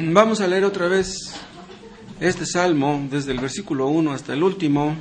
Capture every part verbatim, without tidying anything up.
Vamos a leer otra vez este salmo desde el versículo uno hasta el último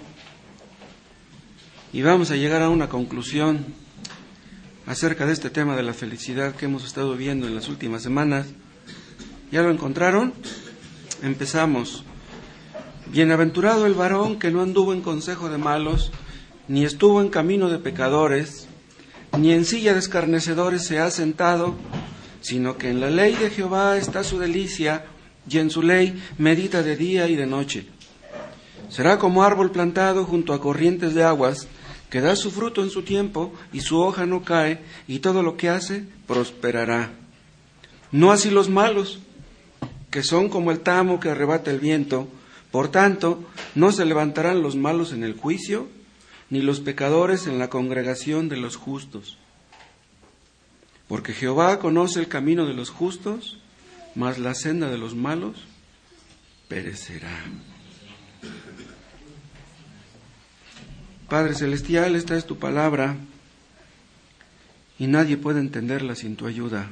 y vamos a llegar a una conclusión acerca de este tema de la felicidad que hemos estado viendo en las últimas semanas. ¿Ya lo encontraron? Empezamos. Bienaventurado el varón que no anduvo en consejo de malos, ni estuvo en camino de pecadores, ni en silla de escarnecedores se ha sentado, sino que en la ley de Jehová está su delicia, y en su ley medita de día y de noche. Será como árbol plantado junto a corrientes de aguas, que da su fruto en su tiempo, y su hoja no cae, y todo lo que hace prosperará. No así los malos, que son como el tamo que arrebata el viento. Por tanto, no se levantarán los malos en el juicio, ni los pecadores en la congregación de los justos. Porque Jehová conoce el camino de los justos, mas la senda de los malos perecerá. Padre Celestial, esta es tu palabra, y nadie puede entenderla sin tu ayuda.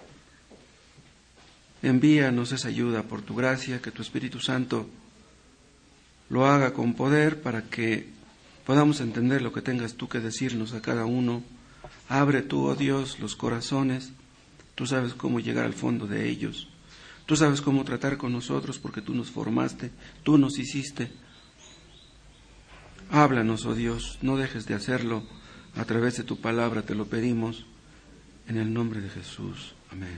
Envíanos esa ayuda por tu gracia, que tu Espíritu Santo lo haga con poder para que podamos entender lo que tengas tú que decirnos a cada uno. Abre tú, oh Dios, los corazones. Tú sabes cómo llegar al fondo de ellos. Tú sabes cómo tratar con nosotros porque tú nos formaste, tú nos hiciste. Háblanos, oh Dios, no dejes de hacerlo a través de tu palabra, te lo pedimos en el nombre de Jesús. Amén.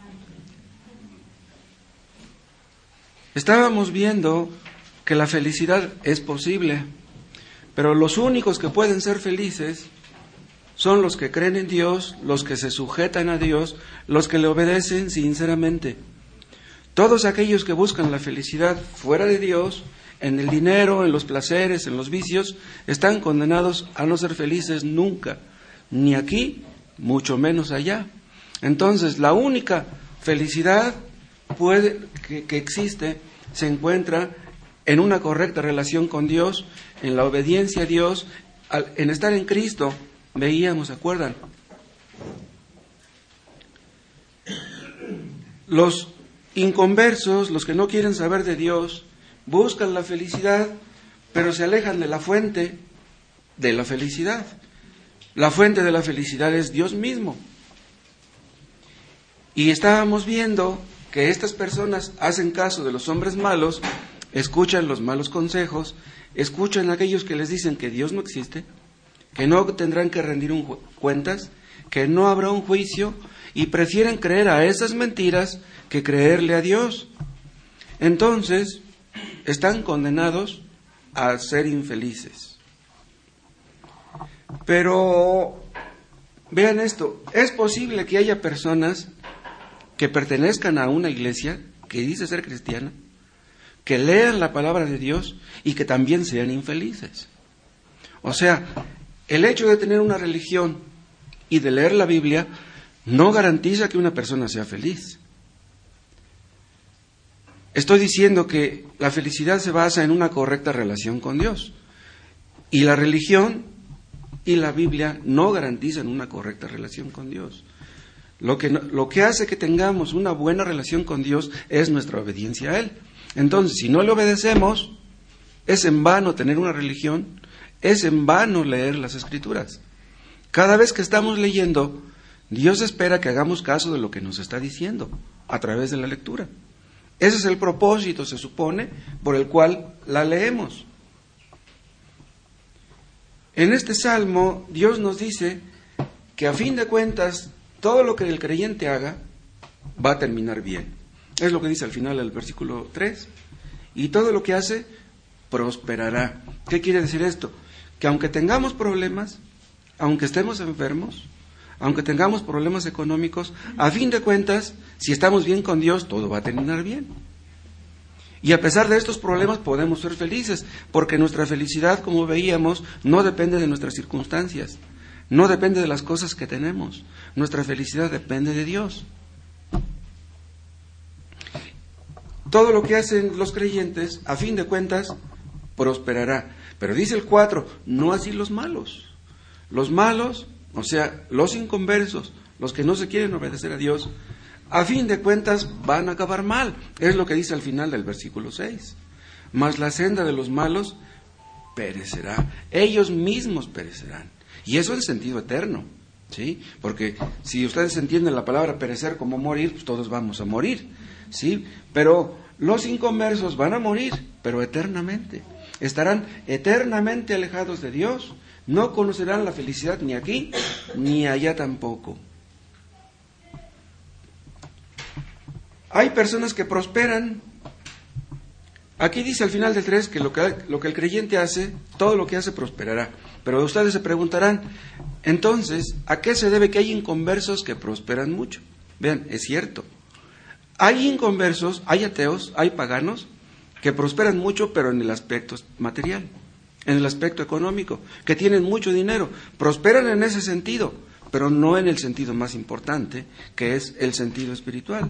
Estábamos viendo que la felicidad es posible, pero los únicos que pueden ser felices son los que creen en Dios, los que se sujetan a Dios, los que le obedecen sinceramente. Todos aquellos que buscan la felicidad fuera de Dios, en el dinero, en los placeres, en los vicios, están condenados a no ser felices nunca, ni aquí, mucho menos allá. Entonces, la única felicidad puede, que, que existe se encuentra en una correcta relación con Dios, en la obediencia a Dios, al, en estar en Cristo. Veíamos, ¿se acuerdan? Los inconversos, los que no quieren saber de Dios, buscan la felicidad, pero se alejan de la fuente de la felicidad. La fuente de la felicidad es Dios mismo. Y estábamos viendo que estas personas hacen caso de los hombres malos, escuchan los malos consejos, escuchan a aquellos que les dicen que Dios no existe, que no tendrán que rendir un ju- cuentas, que no habrá un juicio, y prefieren creer a esas mentiras que creerle a Dios. Entonces, están condenados a ser infelices. Pero, vean esto, es posible que haya personas que pertenezcan a una iglesia que dice ser cristiana, que lean la palabra de Dios y que también sean infelices. O sea, el hecho de tener una religión y de leer la Biblia no garantiza que una persona sea feliz. Estoy diciendo que la felicidad se basa en una correcta relación con Dios. Y la religión y la Biblia no garantizan una correcta relación con Dios. Lo que, lo que hace que tengamos una buena relación con Dios es nuestra obediencia a Él. Entonces, si no le obedecemos, es en vano tener una religión, es en vano leer las Escrituras. Cada vez que estamos leyendo, Dios espera que hagamos caso de lo que nos está diciendo a través de la lectura. Ese es el propósito, se supone, por el cual la leemos. En este salmo, Dios nos dice que a fin de cuentas, todo lo que el creyente haga va a terminar bien. Es lo que dice al final del versículo tres. Y todo lo que hace, prosperará. ¿Qué quiere decir esto? Que aunque tengamos problemas, aunque estemos enfermos, aunque tengamos problemas económicos, a fin de cuentas, si estamos bien con Dios, todo va a terminar bien. Y a pesar de estos problemas podemos ser felices, porque nuestra felicidad, como veíamos, no depende de nuestras circunstancias, no depende de las cosas que tenemos. Nuestra felicidad depende de Dios. Todo lo que hacen los creyentes, a fin de cuentas, prosperará. Pero dice el cuatro, no así los malos. Los malos, o sea, los inconversos, los que no se quieren obedecer a Dios, a fin de cuentas van a acabar mal. Es lo que dice al final del versículo seis. Mas la senda de los malos perecerá. Ellos mismos perecerán. Y eso en sentido eterno, ¿sí? Porque si ustedes entienden la palabra perecer como morir, pues todos vamos a morir, ¿sí? Pero los inconversos van a morir, pero eternamente. Estarán eternamente alejados de Dios. No conocerán la felicidad ni aquí, ni allá tampoco. Hay personas que prosperan. Aquí dice al final del tres que lo que, lo que el creyente hace, todo lo que hace prosperará. Pero ustedes se preguntarán, entonces, ¿a qué se debe que hay inconversos que prosperan mucho? Vean, es cierto. Hay inconversos, hay ateos, hay paganos que prosperan mucho, pero en el aspecto material, en el aspecto económico, que tienen mucho dinero. Prosperan en ese sentido, pero no en el sentido más importante, que es el sentido espiritual.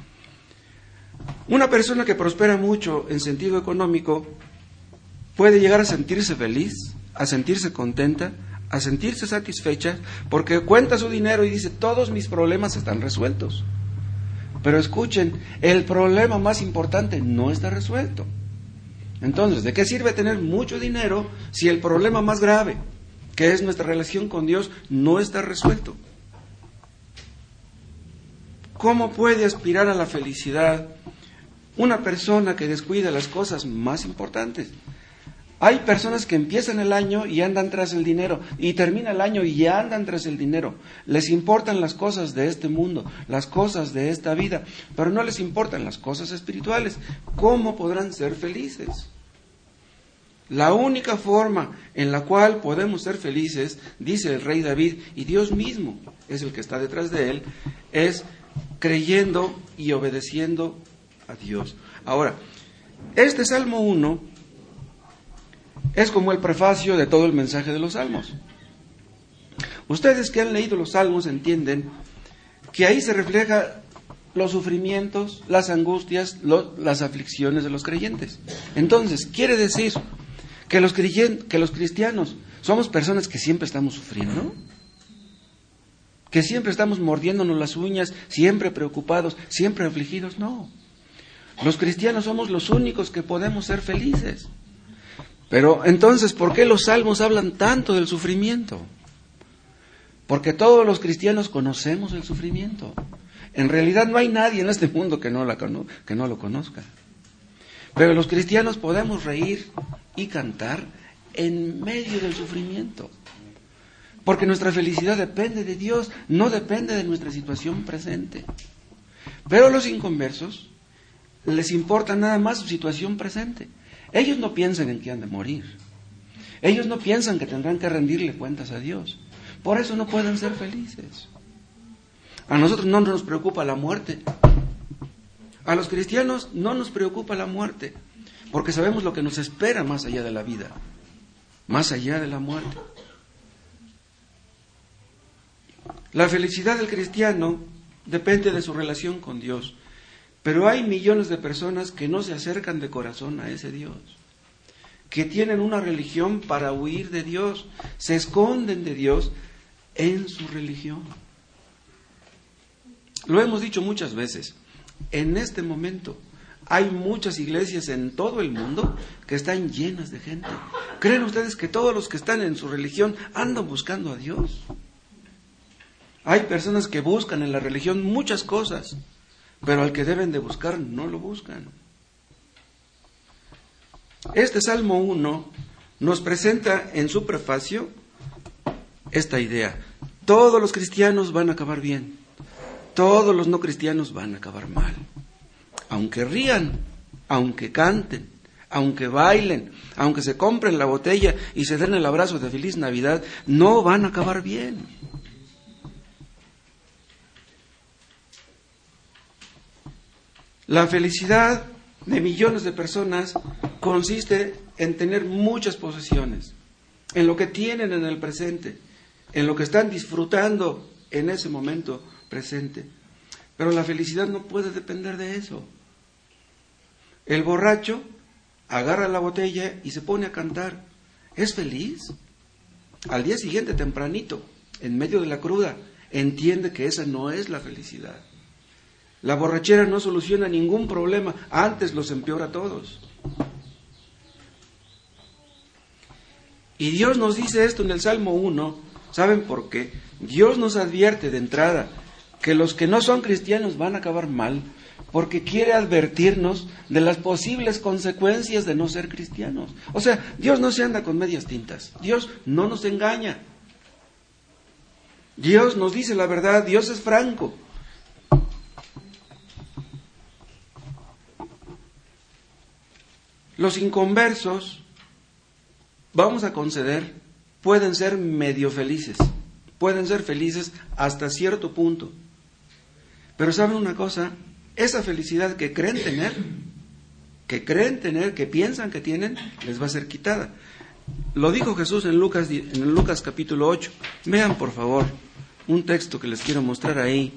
Una persona que prospera mucho en sentido económico puede llegar a sentirse feliz, a sentirse contenta, a sentirse satisfecha, porque cuenta su dinero y dice, todos mis problemas están resueltos. Pero escuchen, el problema más importante no está resuelto. Entonces, ¿de qué sirve tener mucho dinero si el problema más grave, que es nuestra relación con Dios, no está resuelto? ¿Cómo puede aspirar a la felicidad una persona que descuida las cosas más importantes? Hay personas que empiezan el año y andan tras el dinero, y termina el año y ya andan tras el dinero. Les importan las cosas de este mundo, las cosas de esta vida, pero no les importan las cosas espirituales. ¿Cómo podrán ser felices? La única forma en la cual podemos ser felices, dice el rey David, y Dios mismo es el que está detrás de él, es creyendo y obedeciendo a Dios. Ahora, este Salmo uno es como el prefacio de todo el mensaje de los Salmos. Ustedes que han leído los Salmos entienden que ahí se refleja los sufrimientos, las angustias, lo, las aflicciones de los creyentes. Entonces, quiere decir que los, creyentes, que los cristianos somos personas que siempre estamos sufriendo, que siempre estamos mordiéndonos las uñas, siempre preocupados, siempre afligidos. No. Los cristianos somos los únicos que podemos ser felices. Pero entonces, ¿por qué los salmos hablan tanto del sufrimiento? Porque todos los cristianos conocemos el sufrimiento. En realidad no hay nadie en este mundo que no, la, que no lo conozca. Pero los cristianos podemos reír y cantar en medio del sufrimiento. Porque nuestra felicidad depende de Dios, no depende de nuestra situación presente. Pero a los inconversos les importa nada más su situación presente. Ellos no piensan en que han de morir. Ellos no piensan que tendrán que rendirle cuentas a Dios. Por eso no pueden ser felices. A nosotros no nos preocupa la muerte. A los cristianos no nos preocupa la muerte, porque sabemos lo que nos espera más allá de la vida, más allá de la muerte. La felicidad del cristiano depende de su relación con Dios. Pero hay millones de personas que no se acercan de corazón a ese Dios, que tienen una religión para huir de Dios, se esconden de Dios en su religión. Lo hemos dicho muchas veces, en este momento hay muchas iglesias en todo el mundo que están llenas de gente. ¿Creen ustedes que todos los que están en su religión andan buscando a Dios? Hay personas que buscan en la religión muchas cosas, pero al que deben de buscar no lo buscan. Este Salmo uno nos presenta en su prefacio esta idea. Todos los cristianos van a acabar bien, todos los no cristianos van a acabar mal. Aunque rían, aunque canten, aunque bailen, aunque se compren la botella y se den el abrazo de Feliz Navidad, no van a acabar bien. La felicidad de millones de personas consiste en tener muchas posesiones, en lo que tienen en el presente, en lo que están disfrutando en ese momento presente. Pero la felicidad no puede depender de eso. El borracho agarra la botella y se pone a cantar. ¿Es feliz? Al día siguiente, tempranito, en medio de la cruda, entiende que esa no es la felicidad. La borrachera no soluciona ningún problema, antes los empeora a todos. Y Dios nos dice esto en el Salmo uno, ¿saben por qué? Dios nos advierte de entrada que los que no son cristianos van a acabar mal, porque quiere advertirnos de las posibles consecuencias de no ser cristianos. O sea, Dios no se anda con medias tintas, Dios no nos engaña. Dios nos dice la verdad, Dios es franco. Los inconversos, vamos a conceder, pueden ser medio felices, pueden ser felices hasta cierto punto. Pero ¿saben una cosa? Esa felicidad que creen tener, que creen tener, que piensan que tienen, les va a ser quitada. Lo dijo Jesús en Lucas, en Lucas capítulo ocho. Vean, por favor, un texto que les quiero mostrar ahí.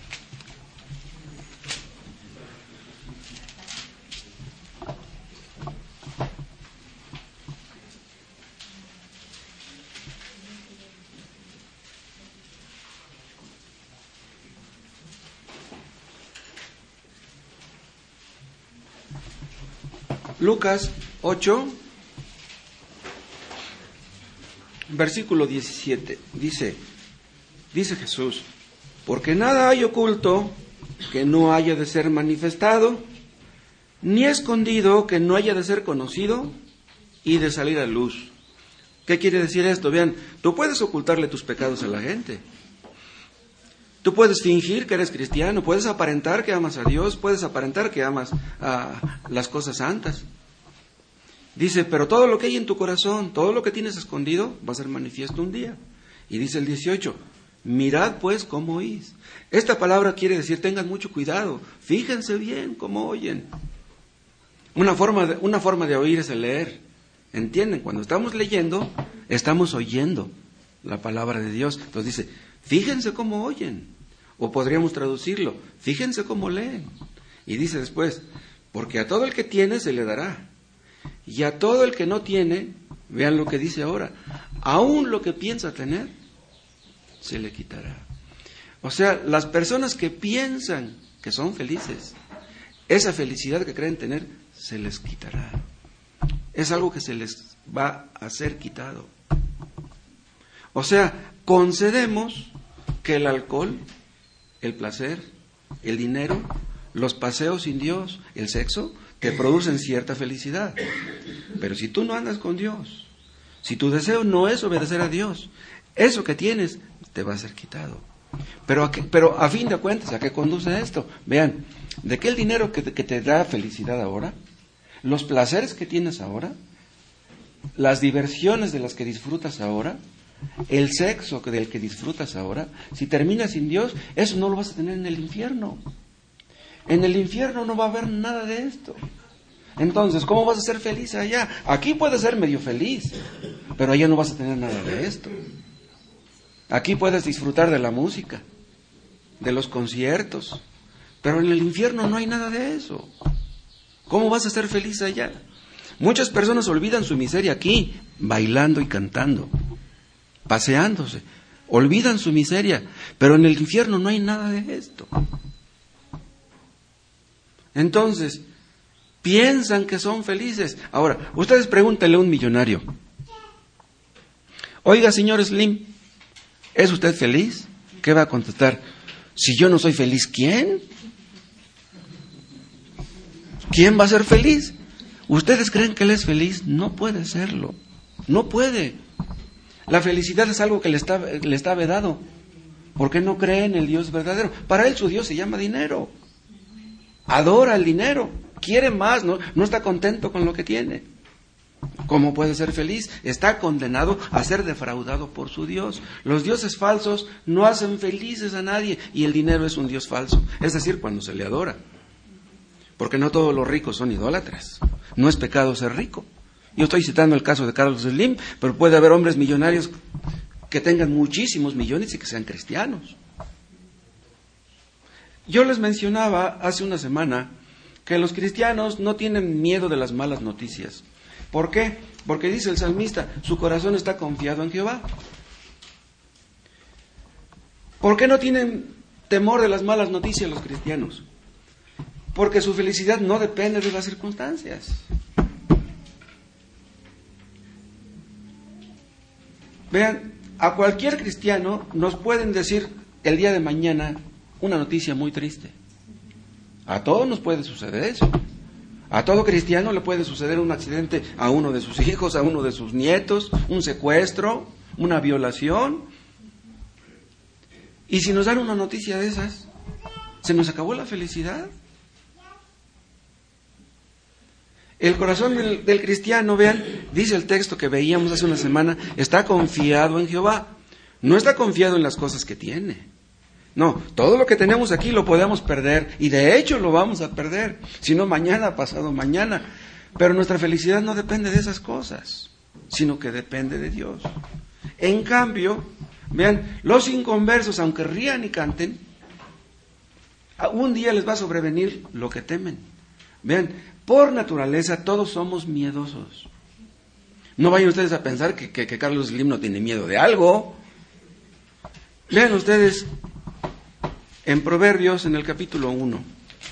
Lucas ocho, versículo diecisiete, dice, dice Jesús, porque nada hay oculto que no haya de ser manifestado, ni escondido que no haya de ser conocido y de salir a luz. ¿Qué quiere decir esto? Vean, tú puedes ocultarle tus pecados a la gente. Tú puedes fingir que eres cristiano, puedes aparentar que amas a Dios, puedes aparentar que amas a las cosas santas. Dice, pero todo lo que hay en tu corazón, todo lo que tienes escondido, va a ser manifiesto un día. Y dice el dieciocho, mirad pues cómo oís. Esta palabra quiere decir, tengan mucho cuidado, fíjense bien cómo oyen. Una forma de, una forma de oír es el leer. ¿Entienden? Cuando estamos leyendo, estamos oyendo la palabra de Dios. Entonces dice, fíjense cómo oyen. O podríamos traducirlo, fíjense cómo leen. Y dice después, porque a todo el que tiene se le dará. Y a todo el que no tiene, vean lo que dice ahora, aún lo que piensa tener, se le quitará. O sea, las personas que piensan que son felices, esa felicidad que creen tener, se les quitará. Es algo que se les va a ser quitado. O sea, concedemos que el alcohol, el placer, el dinero, los paseos sin Dios, el sexo, te producen cierta felicidad. Pero si tú no andas con Dios, si tu deseo no es obedecer a Dios, eso que tienes te va a ser quitado. Pero a, qué, pero a fin de cuentas, ¿a qué conduce esto? Vean, ¿de qué el dinero que, que te da felicidad ahora? Los placeres que tienes ahora, las diversiones de las que disfrutas ahora, el sexo del que disfrutas ahora, si terminas sin Dios, eso no lo vas a tener en el infierno. En el infierno no va a haber nada de esto. Entonces, ¿cómo vas a ser feliz allá? Aquí puedes ser medio feliz, pero allá no vas a tener nada de esto. Aquí puedes disfrutar de la música, de los conciertos, pero en el infierno no hay nada de eso. ¿Cómo vas a ser feliz allá? Muchas personas olvidan su miseria aquí, bailando y cantando, paseándose. Olvidan su miseria, pero en el infierno no hay nada de esto. Entonces, piensan que son felices. Ahora, ustedes pregúntenle a un millonario. Oiga, señor Slim, ¿es usted feliz? ¿Qué va a contestar? Si yo no soy feliz, ¿quién? ¿Quién va a ser feliz? ¿Ustedes creen que él es feliz? No puede serlo. No puede. La felicidad es algo que le está, le está vedado. ¿Por qué no cree en el Dios verdadero? Para él su Dios se llama dinero. Adora el dinero, quiere más, no, no está contento con lo que tiene. ¿Cómo puede ser feliz? Está condenado a ser defraudado por su Dios. Los dioses falsos no hacen felices a nadie y el dinero es un dios falso, es decir, cuando se le adora. Porque no todos los ricos son idólatras. No es pecado ser rico. Yo estoy citando el caso de Carlos Slim, pero puede haber hombres millonarios que tengan muchísimos millones y que sean cristianos. Yo les mencionaba hace una semana que los cristianos no tienen miedo de las malas noticias. ¿Por qué? Porque dice el salmista, su corazón está confiado en Jehová. ¿Por qué no tienen temor de las malas noticias los cristianos? porque su felicidad no depende de las circunstancias. Vean, a cualquier cristiano nos pueden decir el día de mañana una noticia muy triste. A todos nos puede suceder eso. A todo cristiano le puede suceder un accidente a uno de sus hijos, a uno de sus nietos, un secuestro, una violación. Y si nos dan una noticia de esas, ¿se nos acabó la felicidad? El corazón del, del cristiano, vean, dice el texto que veíamos hace una semana, está confiado en Jehová. No está confiado en las cosas que tiene. No, todo lo que tenemos aquí lo podemos perder, y de hecho lo vamos a perder, si no mañana, pasado mañana. Pero nuestra felicidad no depende de esas cosas, sino que depende de Dios. En cambio, vean, los inconversos, aunque rían y canten, un día les va a sobrevenir lo que temen. Vean, por naturaleza todos somos miedosos. No vayan ustedes a pensar que, que, que Carlos Slim no tiene miedo de algo. Vean ustedes en Proverbios, en el capítulo uno.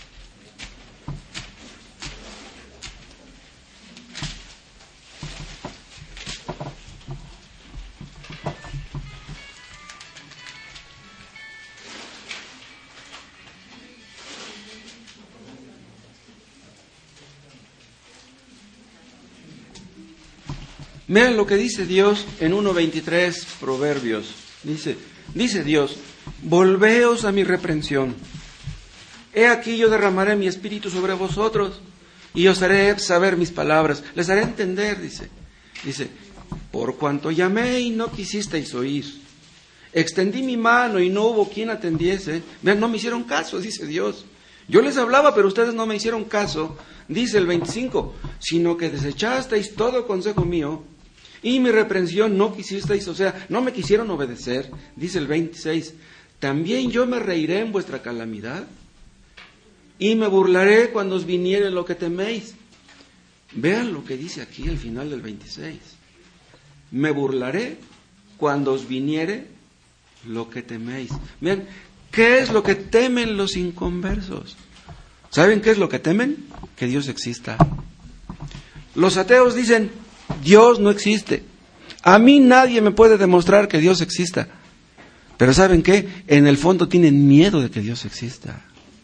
Vean lo que dice Dios en uno veintitrés, Proverbios. Dice, dice Dios, volveos a mi reprensión. He aquí yo derramaré mi espíritu sobre vosotros y os haré saber mis palabras. Les haré entender, dice. Dice, por cuanto llamé y no quisisteis oír. Extendí mi mano y no hubo quien atendiese. Vean, no me hicieron caso, dice Dios. Yo les hablaba, pero ustedes no me hicieron caso. Dice el veinticinco, sino que desechasteis todo consejo mío y mi reprensión no quisisteis, o sea, no me quisieron obedecer. Dice el veintiséis, también yo me reiré en vuestra calamidad y me burlaré cuando os viniere lo que teméis. Vean lo que dice aquí al final del veintiséis. Me burlaré cuando os viniere lo que teméis. Vean, ¿qué es lo que temen los inconversos? ¿Saben qué es lo que temen? Que Dios exista. Los ateos dicen, Dios no existe. A mí nadie me puede demostrar que Dios exista. Pero ¿saben qué? En el fondo tienen miedo de que Dios exista.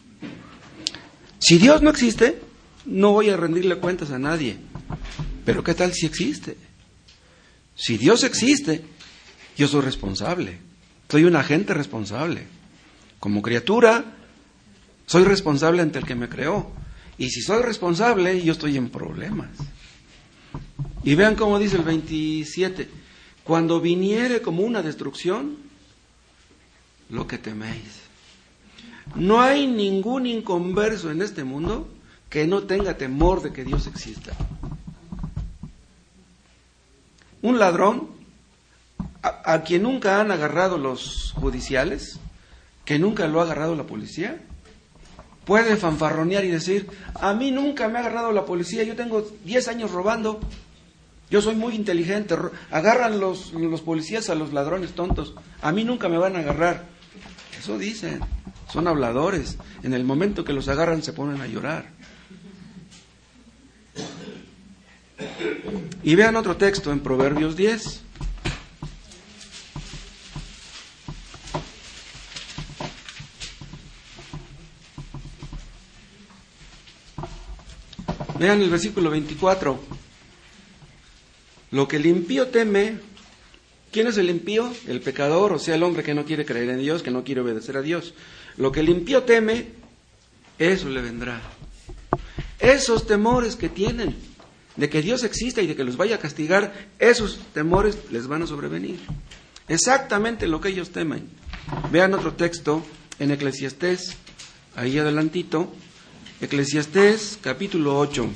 Si Dios no existe, no voy a rendirle cuentas a nadie. Pero ¿qué tal si existe? Si Dios existe, yo soy responsable. Soy un agente responsable. Como criatura, soy responsable ante el que me creó. Y si soy responsable, yo estoy en problemas. Y vean cómo dice el veintisiete. Cuando viniere como una destrucción, lo que teméis. No hay ningún inconverso en este mundo que no tenga temor de que Dios exista. Un ladrón, a, a quien nunca han agarrado los judiciales, que nunca lo ha agarrado la policía, puede fanfarronear y decir, a mí nunca me ha agarrado la policía, yo tengo diez años robando, yo soy muy inteligente, agarran los, los policías a los ladrones tontos, a mí nunca me van a agarrar. Eso dicen, son habladores, en el momento que los agarran se ponen a llorar. Y vean otro texto en Proverbios diez. Vean el versículo veinticuatro. Lo que el impío teme, ¿quién es el impío? El pecador, o sea, el hombre que no quiere creer en Dios, que no quiere obedecer a Dios. Lo que el impío teme, eso le vendrá. Esos temores que tienen de que Dios exista y de que los vaya a castigar, esos temores les van a sobrevenir. Exactamente lo que ellos temen. Vean otro texto en Eclesiastés, ahí adelantito, Eclesiastés capítulo ocho.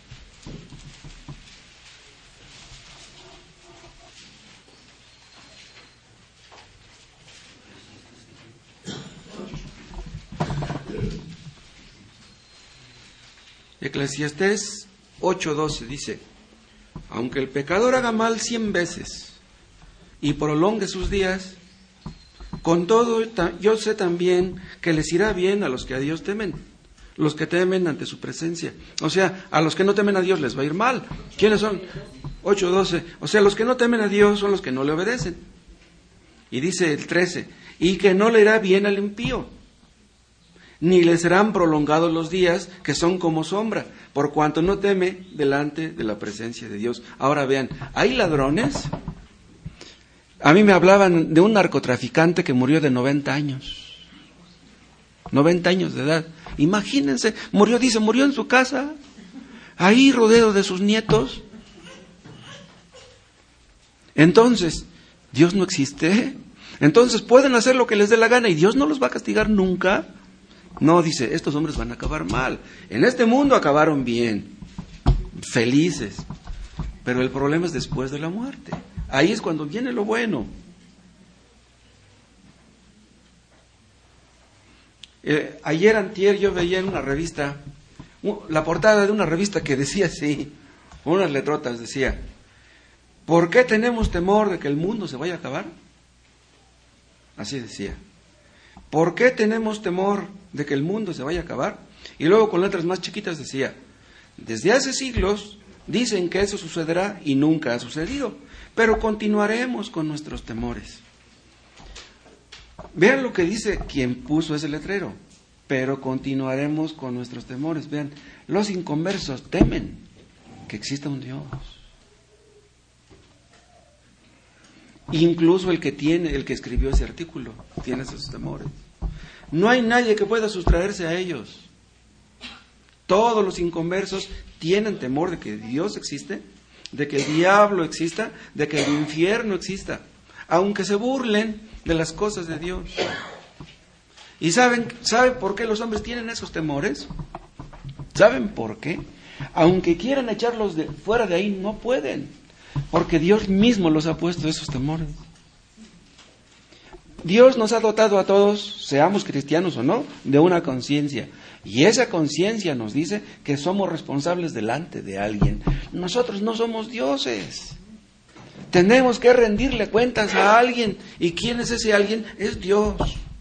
Eclesiastés ocho doce dice, aunque el pecador haga mal cien veces y prolongue sus días, con todo yo sé también que les irá bien a los que a Dios temen, los que temen ante su presencia. O sea, a los que no temen a Dios les va a ir mal. ¿Quiénes son? ocho doce. O sea, los que no temen a Dios son los que no le obedecen. Y dice el trece, y que no le irá bien al impío, ni le serán prolongados los días que son como sombra, por cuanto no teme delante de la presencia de Dios. Ahora vean, hay ladrones. A mí me hablaban de un narcotraficante que murió de noventa años. noventa años de edad. Imagínense, murió, dice, murió en su casa, ahí rodeado de sus nietos. Entonces, ¿Dios no existe? Entonces, ¿pueden hacer lo que les dé la gana y Dios no los va a castigar nunca? No, dice, estos hombres van a acabar mal. En este mundo acabaron bien, felices. Pero el problema es después de la muerte. Ahí es cuando viene lo bueno. Eh, ayer antier yo veía en una revista, la portada de una revista que decía así, unas letrotas decía, ¿por qué tenemos temor de que el mundo se vaya a acabar? Así decía. ¿Por qué tenemos temor de que el mundo se vaya a acabar? Y luego con letras más chiquitas decía, desde hace siglos dicen que eso sucederá y nunca ha sucedido, pero continuaremos con nuestros temores. Vean lo que dice quien puso ese letrero, pero continuaremos con nuestros temores. Vean, los inconversos temen que exista un Dios. Incluso el que tiene, el que escribió ese artículo, tiene esos temores. No hay nadie que pueda sustraerse a ellos. Todos los inconversos tienen temor de que Dios existe, de que el diablo exista, de que el infierno exista, aunque se burlen de las cosas de Dios. ¿Y saben, saben por qué los hombres tienen esos temores? ¿Saben por qué? Aunque quieran echarlos de, fuera de ahí, no pueden, porque Dios mismo los ha puesto esos temores. Dios nos ha dotado a todos, seamos cristianos o no, de una conciencia. Y esa conciencia nos dice que somos responsables delante de alguien. Nosotros no somos dioses. Tenemos que rendirle cuentas a alguien. ¿Y quién es ese alguien? Es Dios.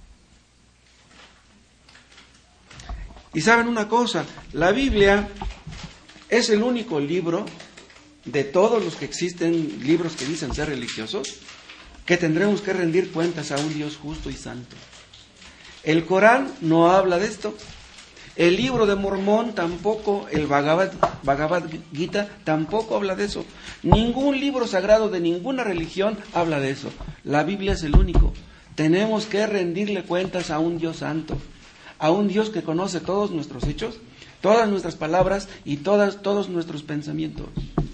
Y saben una cosa, la Biblia es el único libro de todos los que existen, libros que dicen ser religiosos, que tendremos que rendir cuentas a un Dios justo y santo. El Corán no habla de esto. El libro de Mormón tampoco, el Bhagavad, Bhagavad Gita tampoco habla de eso. Ningún libro sagrado de ninguna religión habla de eso. La Biblia es el único. Tenemos que rendirle cuentas a un Dios santo, a un Dios que conoce todos nuestros hechos, todas nuestras palabras y todas, todos nuestros pensamientos.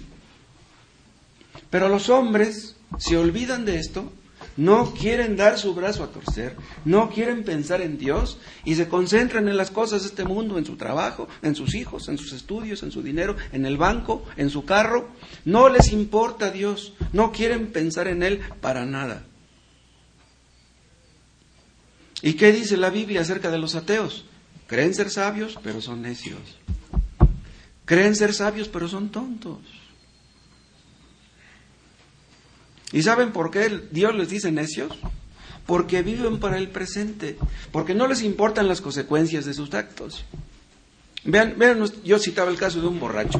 Pero los hombres se olvidan de esto, no quieren dar su brazo a torcer, no quieren pensar en Dios y se concentran en las cosas de este mundo, en su trabajo, en sus hijos, en sus estudios, en su dinero, en el banco, en su carro. No les importa Dios, no quieren pensar en Él para nada. ¿Y qué dice la Biblia acerca de los ateos? Creen ser sabios, pero son necios. Creen ser sabios, pero son tontos. ¿Y saben por qué Dios les dice necios? Porque viven para el presente, porque no les importan las consecuencias de sus actos. Vean, vean, yo citaba el caso de un borracho.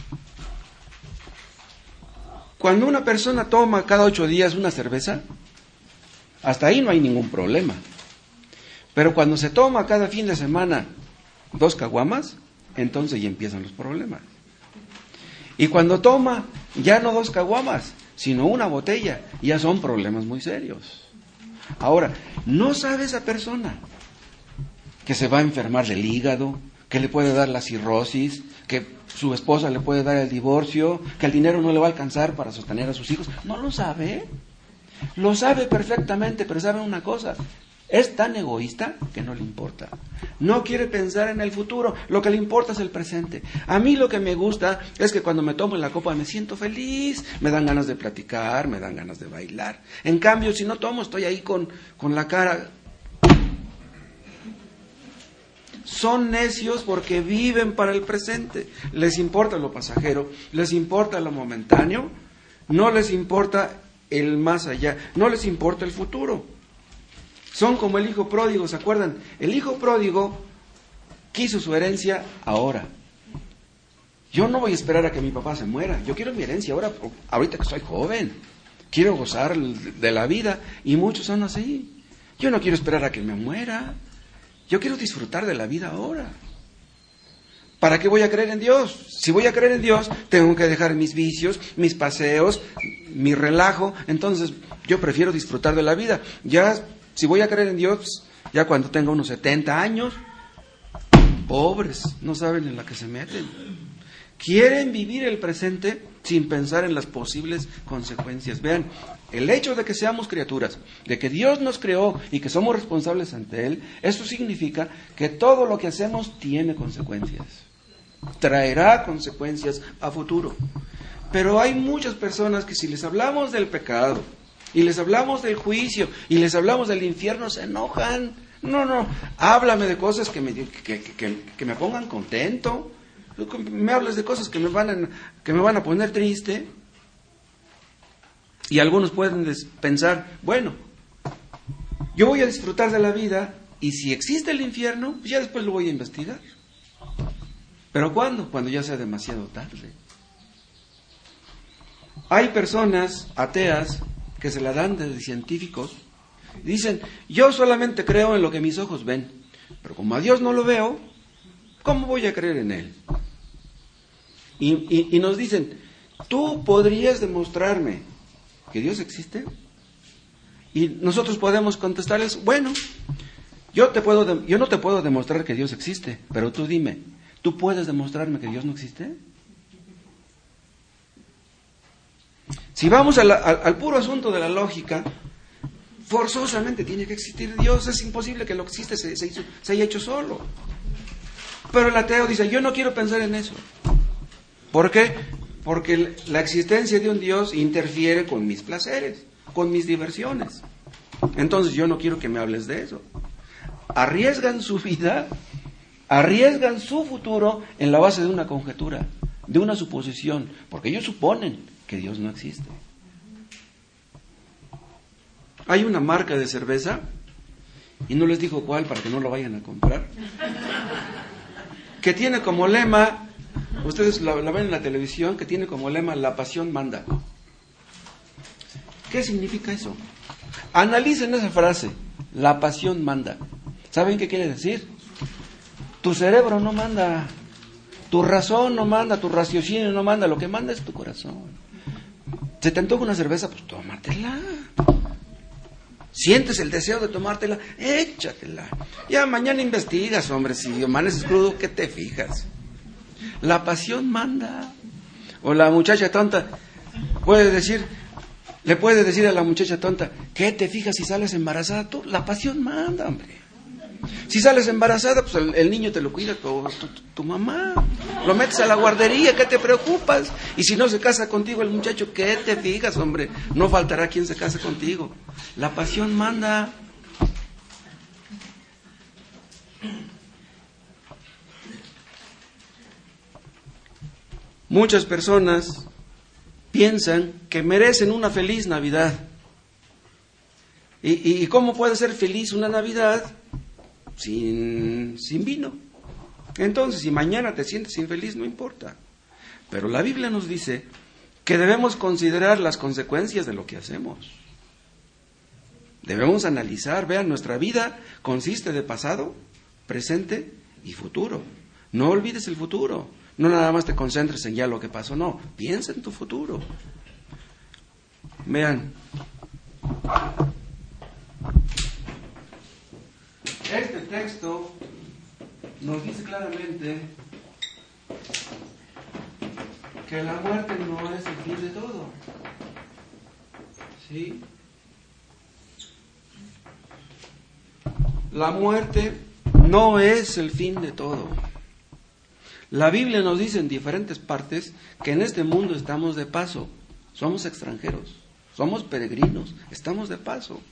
Cuando una persona toma cada ocho días una cerveza, hasta ahí no hay ningún problema. Pero cuando se toma cada fin de semana dos caguamas, entonces ya empiezan los problemas. Y cuando toma ya no dos caguamas, sino una botella, ya son problemas muy serios. Ahora, ¿no sabe esa persona que se va a enfermar del hígado, que le puede dar la cirrosis, que su esposa le puede dar el divorcio, que el dinero no le va a alcanzar para sostener a sus hijos? ¿No lo sabe? Lo sabe perfectamente, pero sabe una cosa: es tan egoísta que no le importa. No quiere pensar en el futuro, lo que le importa es el presente. A mí lo que me gusta es que cuando me tomo la copa me siento feliz, me dan ganas de platicar, me dan ganas de bailar. En cambio, si no tomo, estoy ahí con, con la cara. Son necios porque viven para el presente. Les importa lo pasajero, les importa lo momentáneo, no les importa el más allá, no les importa el futuro. Son como el hijo pródigo, ¿se acuerdan? El hijo pródigo quiso su herencia ahora. Yo no voy a esperar a que mi papá se muera. Yo quiero mi herencia ahora, ahorita que soy joven. Quiero gozar de la vida y muchos son así. Yo no quiero esperar a que me muera. Yo quiero disfrutar de la vida ahora. ¿Para qué voy a creer en Dios? Si voy a creer en Dios, tengo que dejar mis vicios, mis paseos, mi relajo. Entonces, yo prefiero disfrutar de la vida. Ya, si voy a creer en Dios, ya cuando tenga unos setenta años, pobres, no saben en la que se meten. Quieren vivir el presente sin pensar en las posibles consecuencias. Vean, el hecho de que seamos criaturas, de que Dios nos creó y que somos responsables ante Él, eso significa que todo lo que hacemos tiene consecuencias. Traerá consecuencias a futuro. Pero hay muchas personas que si les hablamos del pecado, y les hablamos del juicio, y les hablamos del infierno, se enojan. No, no, háblame de cosas que me, que, que, que me pongan contento. Me hablas de cosas que me van a, que me van a poner triste. Y algunos pueden pensar, bueno, yo voy a disfrutar de la vida y si existe el infierno, pues ya después lo voy a investigar. ¿Pero cuándo? Cuando ya sea demasiado tarde. Hay personas ateas que se la dan de científicos. Dicen, yo solamente creo en lo que mis ojos ven, pero como a Dios no lo veo, ¿cómo voy a creer en Él? Y, y, y nos dicen, ¿tú podrías demostrarme que Dios existe? Y nosotros podemos contestarles, bueno, yo, te puedo de, yo no te puedo demostrar que Dios existe, pero tú dime, ¿tú puedes demostrarme que Dios no existe? Si vamos a la, al, al puro asunto de la lógica, forzosamente tiene que existir Dios. Es imposible que lo que existe se, se, hizo, se haya hecho solo. Pero el ateo dice, yo no quiero pensar en eso. ¿Por qué? Porque la existencia de un Dios interfiere con mis placeres, con mis diversiones. Entonces yo no quiero que me hables de eso. Arriesgan su vida, arriesgan su futuro en la base de una conjetura, de una suposición, porque ellos suponen que Dios no existe. Hay una marca de cerveza, y no les digo cuál para que no lo vayan a comprar, que tiene como lema, ustedes la, la ven en la televisión, que tiene como lema, la pasión manda. ¿Qué significa eso? Analicen esa frase, la pasión manda. ¿Saben qué quiere decir? Tu cerebro no manda, tu razón no manda, tu raciocinio no manda, lo que manda es tu corazón. ¿Se te antoja una cerveza? Pues tómatela. ¿Sientes el deseo de tomártela? Échatela. Ya mañana investigas, hombre, si amaneces crudo, ¿qué te fijas? La pasión manda. O la muchacha tonta puede decir, le puede decir a la muchacha tonta, ¿qué te fijas si sales embarazada? Tú, la pasión manda, hombre. Si sales embarazada, pues el, el niño te lo cuida tu, tu, tu mamá. Lo metes a la guardería, ¿qué te preocupas? Y si no se casa contigo el muchacho, ¿qué te fijas, hombre? No faltará quien se case contigo. La pasión manda. Muchas personas piensan que merecen una feliz Navidad. ¿Y, y, y cómo puede ser feliz una Navidad sin, sin vino? Entonces, si mañana te sientes infeliz, no importa. Pero la Biblia nos dice que debemos considerar las consecuencias de lo que hacemos. Debemos analizar, vean, nuestra vida consiste de pasado, presente y futuro. No olvides el futuro. No nada más te concentres en ya lo que pasó, no. Piensa en tu futuro. Vean. Este texto nos dice claramente que la muerte no es el fin de todo. ¿Sí? La muerte no es el fin de todo. La Biblia nos dice en diferentes partes que en este mundo estamos de paso. Somos extranjeros, somos peregrinos, estamos de paso.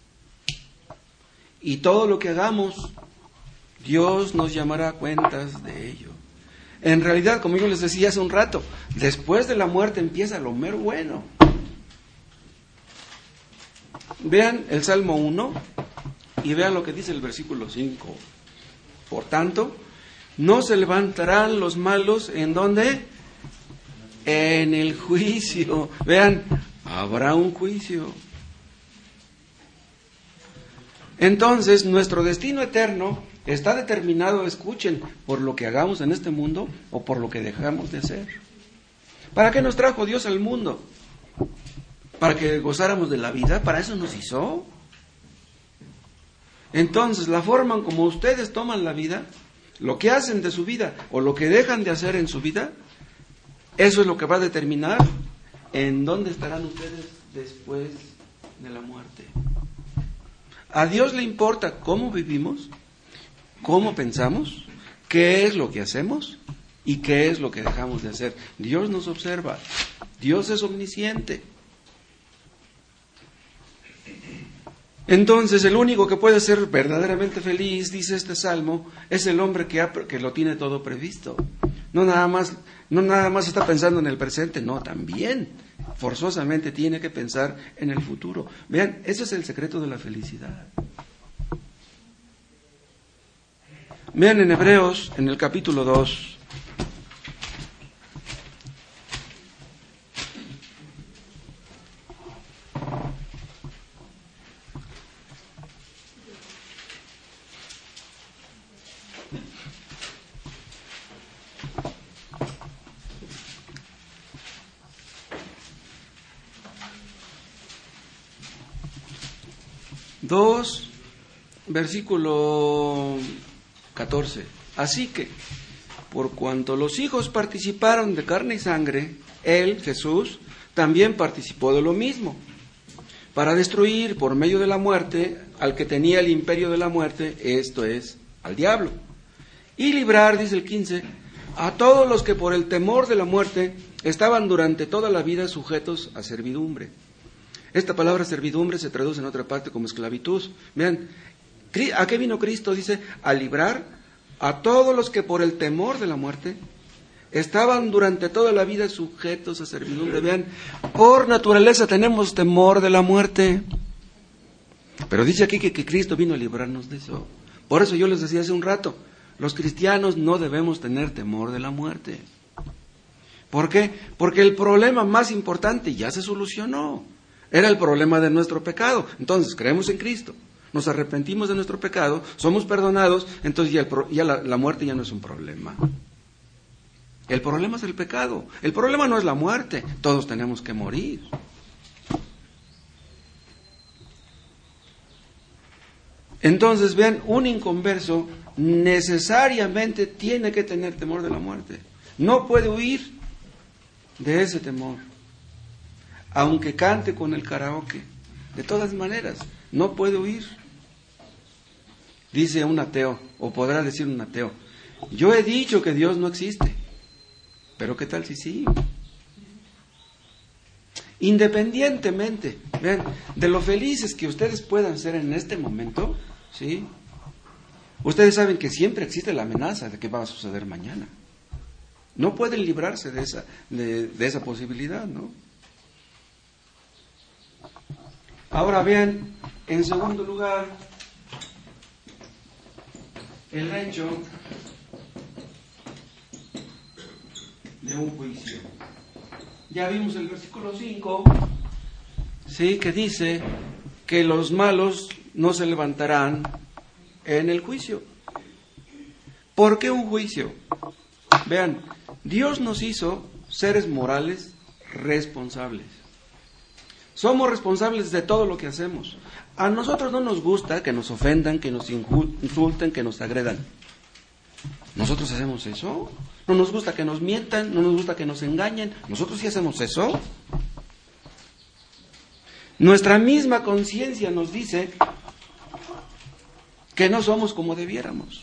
Y todo lo que hagamos, Dios nos llamará a cuentas de ello. En realidad, como yo les decía hace un rato, después de la muerte empieza lo mero bueno. Vean el Salmo uno y vean lo que dice el versículo cinco. Por tanto, no se levantarán los malos, ¿en dónde? En el juicio. Vean, habrá un juicio. Entonces, nuestro destino eterno está determinado, escuchen, por lo que hagamos en este mundo o por lo que dejamos de hacer. ¿Para qué nos trajo Dios al mundo? ¿Para que gozáramos de la vida? ¿Para eso nos hizo? Entonces, la forma en como ustedes toman la vida, lo que hacen de su vida o lo que dejan de hacer en su vida, eso es lo que va a determinar en dónde estarán ustedes después de la muerte. A Dios le importa cómo vivimos, cómo pensamos, qué es lo que hacemos y qué es lo que dejamos de hacer. Dios nos observa, Dios es omnisciente. Entonces, el único que puede ser verdaderamente feliz, dice este salmo, es el hombre que, ha, que lo tiene todo previsto. No nada más, no nada más está pensando en el presente, no, también forzosamente tiene que pensar en el futuro. Vean, ese es el secreto de la felicidad. Vean en Hebreos, en el capítulo dos. dos, versículo catorce. Así que, por cuanto los hijos participaron de carne y sangre, él, Jesús, también participó de lo mismo, para destruir por medio de la muerte al que tenía el imperio de la muerte, esto es, al diablo, y librar, dice el quince, a todos los que por el temor de la muerte estaban durante toda la vida sujetos a servidumbre. Esta palabra servidumbre se traduce en otra parte como esclavitud. Vean, ¿a qué vino Cristo? Dice, a librar a todos los que por el temor de la muerte estaban durante toda la vida sujetos a servidumbre. Vean, por naturaleza tenemos temor de la muerte. Pero dice aquí que, que Cristo vino a librarnos de eso. Por eso yo les decía hace un rato, los cristianos no debemos tener temor de la muerte. ¿Por qué? Porque el problema más importante ya se solucionó. Era el problema de nuestro pecado. Entonces, creemos en Cristo, nos arrepentimos de nuestro pecado, somos perdonados, entonces ya, el, ya la, la muerte ya no es un problema. El problema es el pecado. El problema no es la muerte. Todos tenemos que morir. Entonces, vean, un inconverso necesariamente tiene que tener temor de la muerte. No puede huir de ese temor. Aunque cante con el karaoke, de todas maneras, no puede huir. Dice un ateo, o podrá decir un ateo, yo he dicho que Dios no existe, pero ¿qué tal si sí? Independientemente, vean, de lo felices que ustedes puedan ser en este momento, ¿sí? Ustedes saben que siempre existe la amenaza de que va a suceder mañana. No pueden librarse de esa, de, de esa posibilidad, ¿no? Ahora vean, en segundo lugar, el hecho de un juicio. Ya vimos el versículo cinco, sí, que dice que los malos no se levantarán en el juicio. ¿Por qué un juicio? Vean, Dios nos hizo seres morales responsables. Somos responsables de todo lo que hacemos. A nosotros no nos gusta que nos ofendan, que nos insulten, que nos agredan. ¿Nosotros hacemos eso? ¿No nos gusta que nos mientan? ¿No nos gusta que nos engañen? ¿Nosotros sí hacemos eso? Nuestra misma conciencia nos dice que no somos como debiéramos.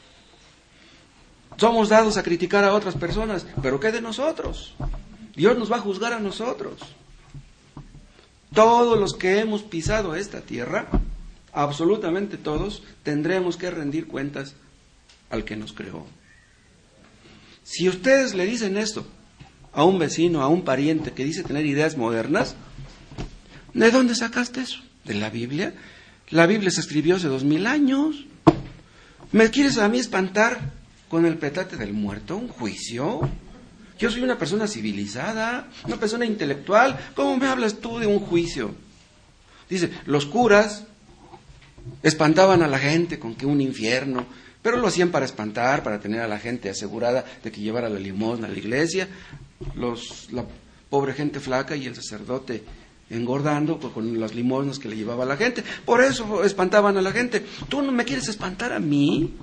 Somos dados a criticar a otras personas, pero ¿qué de nosotros? Dios nos va a juzgar a nosotros. Todos los que hemos pisado esta tierra, absolutamente todos, tendremos que rendir cuentas al que nos creó. Si ustedes le dicen esto a un vecino, a un pariente que dice tener ideas modernas, ¿de dónde sacaste eso? ¿De la Biblia? La Biblia se escribió hace dos mil años. ¿Me quieres a mí espantar con el petate del muerto? ¿Un juicio? Yo soy una persona civilizada, una persona intelectual. ¿Cómo me hablas tú de un juicio? Dice, los curas espantaban a la gente con que un infierno, pero lo hacían para espantar, para tener a la gente asegurada de que llevara la limosna a la iglesia. Los, la pobre gente flaca y el sacerdote engordando con las limosnas que le llevaba a la gente. Por eso espantaban a la gente. ¿Tú no me quieres espantar a mí?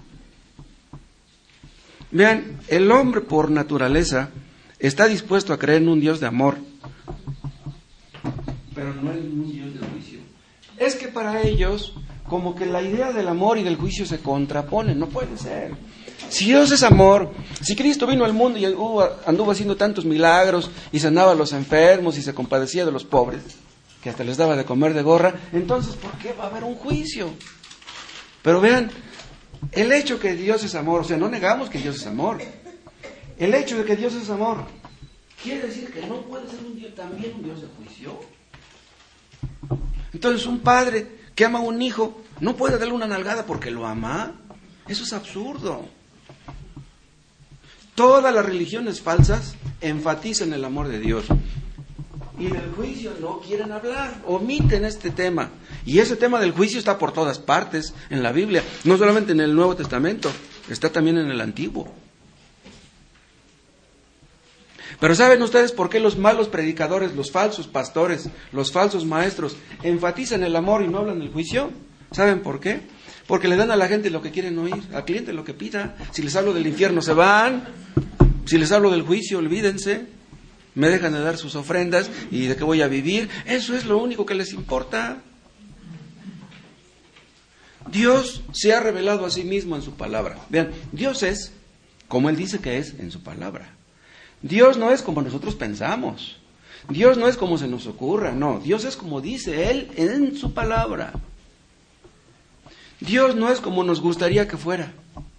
Vean, el hombre por naturaleza está dispuesto a creer en un Dios de amor, pero no en un Dios de juicio. Es que para ellos, como que la idea del amor y del juicio se contraponen. No puede ser. Si Dios es amor, si Cristo vino al mundo y anduvo haciendo tantos milagros y sanaba a los enfermos y se compadecía de los pobres, que hasta les daba de comer de gorra, entonces ¿por qué va a haber un juicio? Pero vean, el hecho que Dios es amor, o sea, no negamos que Dios es amor. El hecho de que Dios es amor, ¿quiere decir que no puede ser un Dios, también un Dios de juicio? Entonces un padre que ama a un hijo no puede darle una nalgada porque lo ama. Eso es absurdo. Todas las religiones falsas enfatizan el amor de Dios. Y del juicio no quieren hablar, omiten este tema. Y ese tema del juicio está por todas partes en la Biblia, no solamente en el Nuevo Testamento, está también en el Antiguo. Pero ¿saben ustedes por qué los malos predicadores, los falsos pastores, los falsos maestros enfatizan el amor y no hablan del juicio? ¿Saben por qué? Porque le dan a la gente lo que quieren oír, al cliente lo que pida. Si les hablo del infierno se van, si les hablo del juicio olvídense, me dejan de dar sus ofrendas y de qué voy a vivir. Eso es lo único que les importa. Dios se ha revelado a sí mismo en su palabra. Vean, Dios es como Él dice que es en su palabra. Dios no es como nosotros pensamos. Dios no es como se nos ocurra, no. Dios es como dice Él en su palabra. Dios no es como nos gustaría que fuera.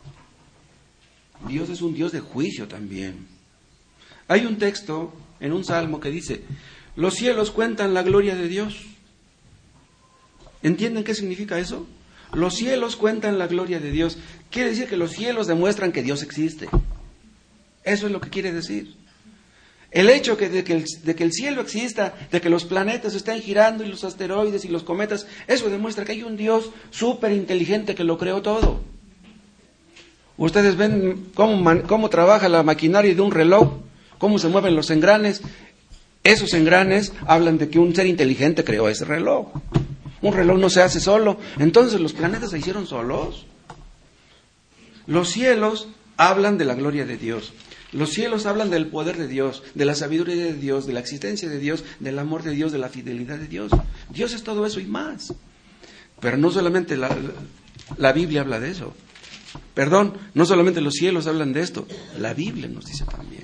Dios es un Dios de juicio también. Hay un texto en un salmo que dice, los cielos cuentan la gloria de Dios. ¿Entienden qué significa eso? Los cielos cuentan la gloria de Dios. Quiere decir que los cielos demuestran que Dios existe. Eso es lo que quiere decir. El hecho que de, que el, de que el cielo exista, de que los planetas estén girando y los asteroides y los cometas, eso demuestra que hay un Dios súper inteligente que lo creó todo. Ustedes ven cómo, man, cómo trabaja la maquinaria de un reloj, cómo se mueven los engranes. Esos engranes hablan de que un ser inteligente creó ese reloj. Un reloj no se hace solo. Entonces, ¿los planetas se hicieron solos? Los cielos hablan de la gloria de Dios. Los cielos hablan del poder de Dios, de la sabiduría de Dios, de la existencia de Dios, del amor de Dios, de la fidelidad de Dios. Dios es todo eso y más. Pero no solamente la, la Biblia habla de eso. Perdón, no solamente los cielos hablan de esto, la Biblia nos dice también.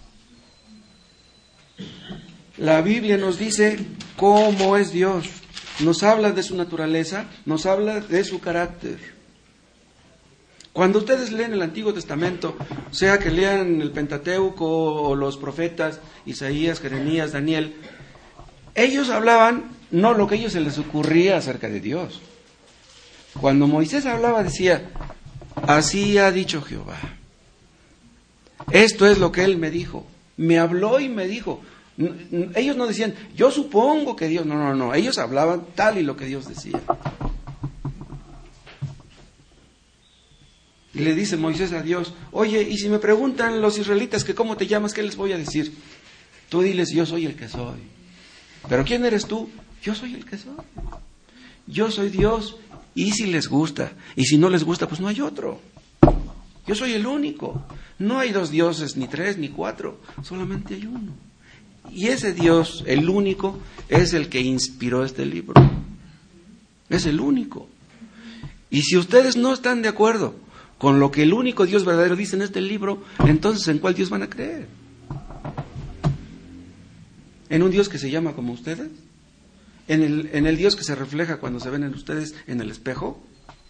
La Biblia nos dice cómo es Dios. Nos habla de su naturaleza, nos habla de su carácter. Cuando ustedes leen el Antiguo Testamento, sea que lean el Pentateuco o los profetas, Isaías, Jeremías, Daniel, ellos hablaban no lo que a ellos se les ocurría acerca de Dios. Cuando Moisés hablaba decía, así ha dicho Jehová. Esto es lo que él me dijo. Me habló y me dijo. Ellos no decían, yo supongo que Dios, no, no, no. Ellos hablaban tal y lo que Dios decía. Y le dice Moisés a Dios, oye, y si me preguntan los israelitas que cómo te llamas, ¿qué les voy a decir? Tú diles, yo soy el que soy. ¿Pero quién eres tú? Yo soy el que soy. Yo soy Dios, y si les gusta, y si no les gusta, pues no hay otro. Yo soy el único. No hay dos dioses, ni tres, ni cuatro, solamente hay uno. Y ese Dios, el único, es el que inspiró este libro. Es el único. Y si ustedes no están de acuerdo con lo que el único Dios verdadero dice en este libro, entonces ¿en cuál Dios van a creer? ¿En un Dios que se llama como ustedes? ¿En el, en el Dios que se refleja cuando se ven en ustedes en el espejo?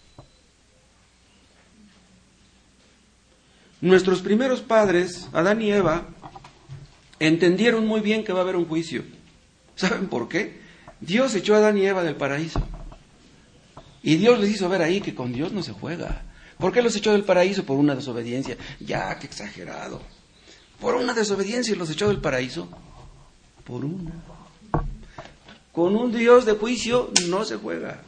Nuestros primeros padres, Adán y Eva, entendieron muy bien que va a haber un juicio. ¿Saben por qué? Dios echó a Adán y Eva del paraíso. Y Dios les hizo ver ahí que con Dios no se juega. ¿Por qué los echó del paraíso? Por una desobediencia. Ya, qué exagerado. Por una desobediencia los echó del paraíso. Por una. Con un Dios de juicio no se juega.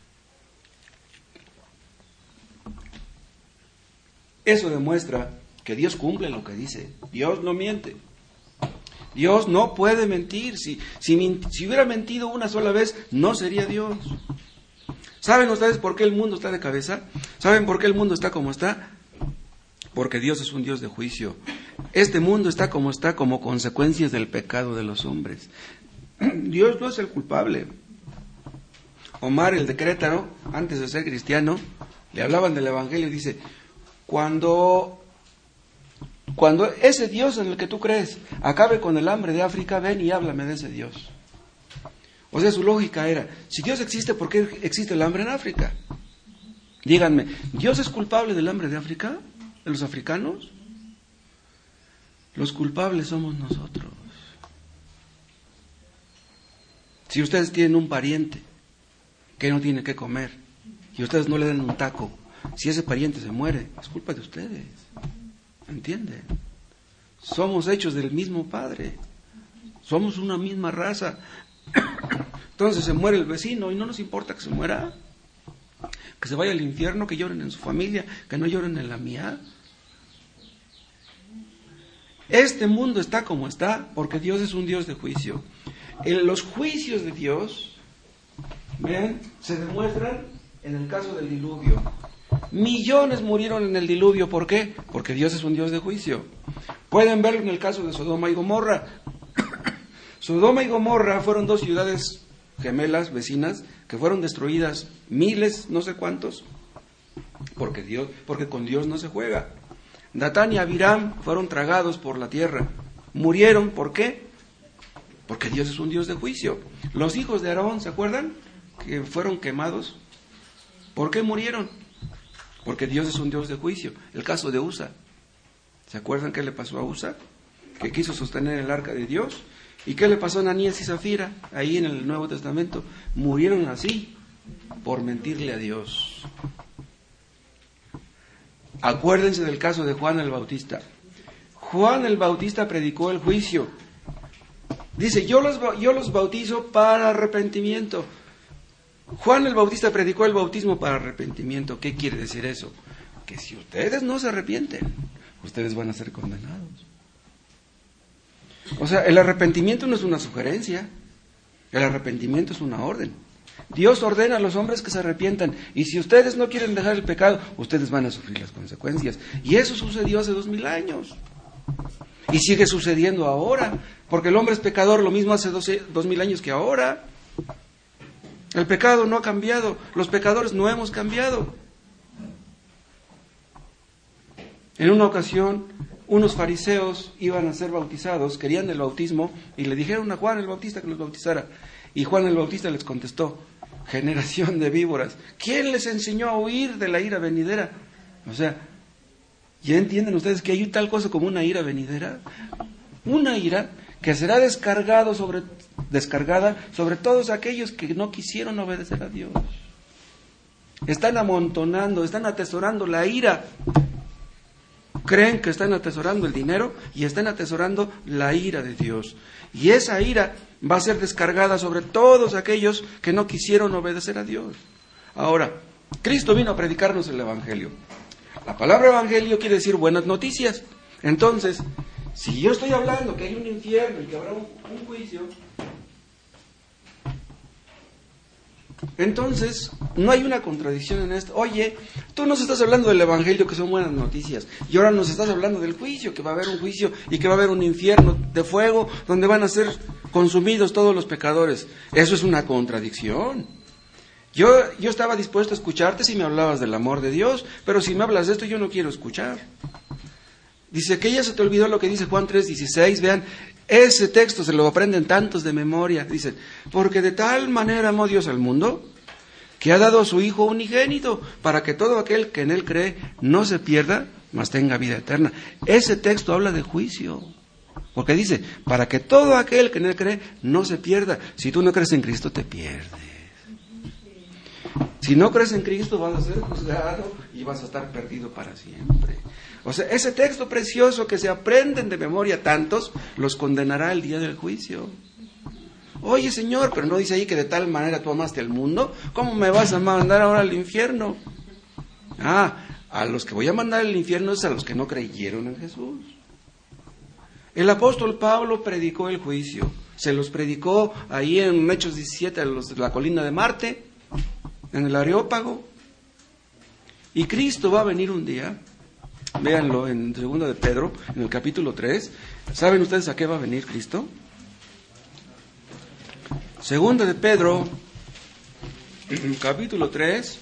Eso demuestra que Dios cumple lo que dice. Dios no miente. Dios no puede mentir. Si, si, si hubiera mentido una sola vez, no sería Dios. ¿Saben ustedes por qué el mundo está de cabeza? ¿Saben por qué el mundo está como está? Porque Dios es un Dios de juicio. Este mundo está como está como consecuencias del pecado de los hombres. Dios no es el culpable. Omar el de Querétaro, antes de ser cristiano, le hablaban del Evangelio y dice, cuando, cuando ese Dios en el que tú crees acabe con el hambre de África, ven y háblame de ese Dios. O sea, su lógica era, si Dios existe, ¿por qué existe el hambre en África? Díganme, ¿Dios es culpable del hambre de África? ¿De los africanos? Los culpables somos nosotros. Si ustedes tienen un pariente que no tiene que comer y ustedes no le dan un taco, si ese pariente se muere, es culpa de ustedes. ¿Entienden? Somos hechos del mismo Padre. Somos una misma raza. Entonces se muere el vecino y no nos importa que se muera. Que se vaya al infierno, que lloren en su familia, que no lloren en la mía. Este mundo está como está porque Dios es un Dios de juicio. En los juicios de Dios, ¿ven? Se demuestran en el caso del diluvio. Millones murieron en el diluvio. ¿Por qué? Porque Dios es un Dios de juicio. Pueden verlo en el caso de Sodoma y Gomorra. Sodoma y Gomorra fueron dos ciudades gemelas, vecinas, que fueron destruidas, miles, no sé cuántos, porque Dios, porque con Dios no se juega. Datán y Abiram fueron tragados por la tierra, murieron, ¿por qué? Porque Dios es un Dios de juicio. Los hijos de Aarón, ¿se acuerdan? Que fueron quemados. ¿Por qué murieron? Porque Dios es un Dios de juicio. El caso de Usa, ¿se acuerdan qué le pasó a Usa? Que quiso sostener el arca de Dios. ¿Y qué le pasó a Ananías y Zafira? Ahí en el Nuevo Testamento. Murieron así, por mentirle a Dios. Acuérdense del caso de Juan el Bautista. Juan el Bautista predicó el juicio. Dice, yo los, yo los bautizo para arrepentimiento. Juan el Bautista predicó el bautismo para arrepentimiento. ¿Qué quiere decir eso? Que si ustedes no se arrepienten, ustedes van a ser condenados. O sea, el arrepentimiento no es una sugerencia, el arrepentimiento es una orden. Dios ordena a los hombres que se arrepientan, y si ustedes no quieren dejar el pecado, ustedes van a sufrir las consecuencias. Y eso sucedió hace dos mil años, y sigue sucediendo ahora, porque el hombre es pecador lo mismo hace doce, dos mil años que ahora. El pecado no ha cambiado, los pecadores no hemos cambiado. En una ocasión, unos fariseos iban a ser bautizados, querían el bautismo, y le dijeron a Juan el Bautista que los bautizara. Y Juan el Bautista les contestó, generación de víboras, ¿quién les enseñó a huir de la ira venidera? O sea, ¿ya entienden ustedes que hay tal cosa como una ira venidera? Una ira que será descargado sobre, descargada sobre todos aquellos que no quisieron obedecer a Dios. Están amontonando, están atesorando la ira. Creen que están atesorando el dinero y están atesorando la ira de Dios. Y esa ira va a ser descargada sobre todos aquellos que no quisieron obedecer a Dios. Ahora, Cristo vino a predicarnos el Evangelio. La palabra Evangelio quiere decir buenas noticias. Entonces, si yo estoy hablando que hay un infierno y que habrá un, un juicio, entonces no hay una contradicción en esto. Oye, tú nos estás hablando del Evangelio, que son buenas noticias, y ahora nos estás hablando del juicio, que va a haber un juicio y que va a haber un infierno de fuego donde van a ser consumidos todos los pecadores. Eso es una contradicción. Yo, yo estaba dispuesto a escucharte si me hablabas del amor de Dios, pero si me hablas de esto yo no quiero escuchar. Dice que ya se te olvidó lo que dice Juan tres dieciséis, vean, ese texto se lo aprenden tantos de memoria. Dicen, porque de tal manera amó Dios al mundo, que ha dado a su Hijo unigénito, para que todo aquel que en Él cree no se pierda, mas tenga vida eterna. Ese texto habla de juicio, porque dice, para que todo aquel que en Él cree no se pierda. Si tú no crees en Cristo, te pierdes. Si no crees en Cristo, vas a ser juzgado y vas a estar perdido para siempre. O sea, ese texto precioso que se aprenden de memoria tantos, los condenará el día del juicio. Oye, Señor, pero no dice ahí que de tal manera tú amaste al mundo, ¿cómo me vas a mandar ahora al infierno? Ah, a los que voy a mandar al infierno es a los que no creyeron en Jesús. El apóstol Pablo predicó el juicio. Se los predicó ahí en Hechos diecisiete, a los de la colina de Marte, en el Areópago. Y Cristo va a venir un día, véanlo en Segunda de Pedro, en el capítulo tres. ¿Saben ustedes a qué va a venir Cristo? Segunda de Pedro, capítulo tres.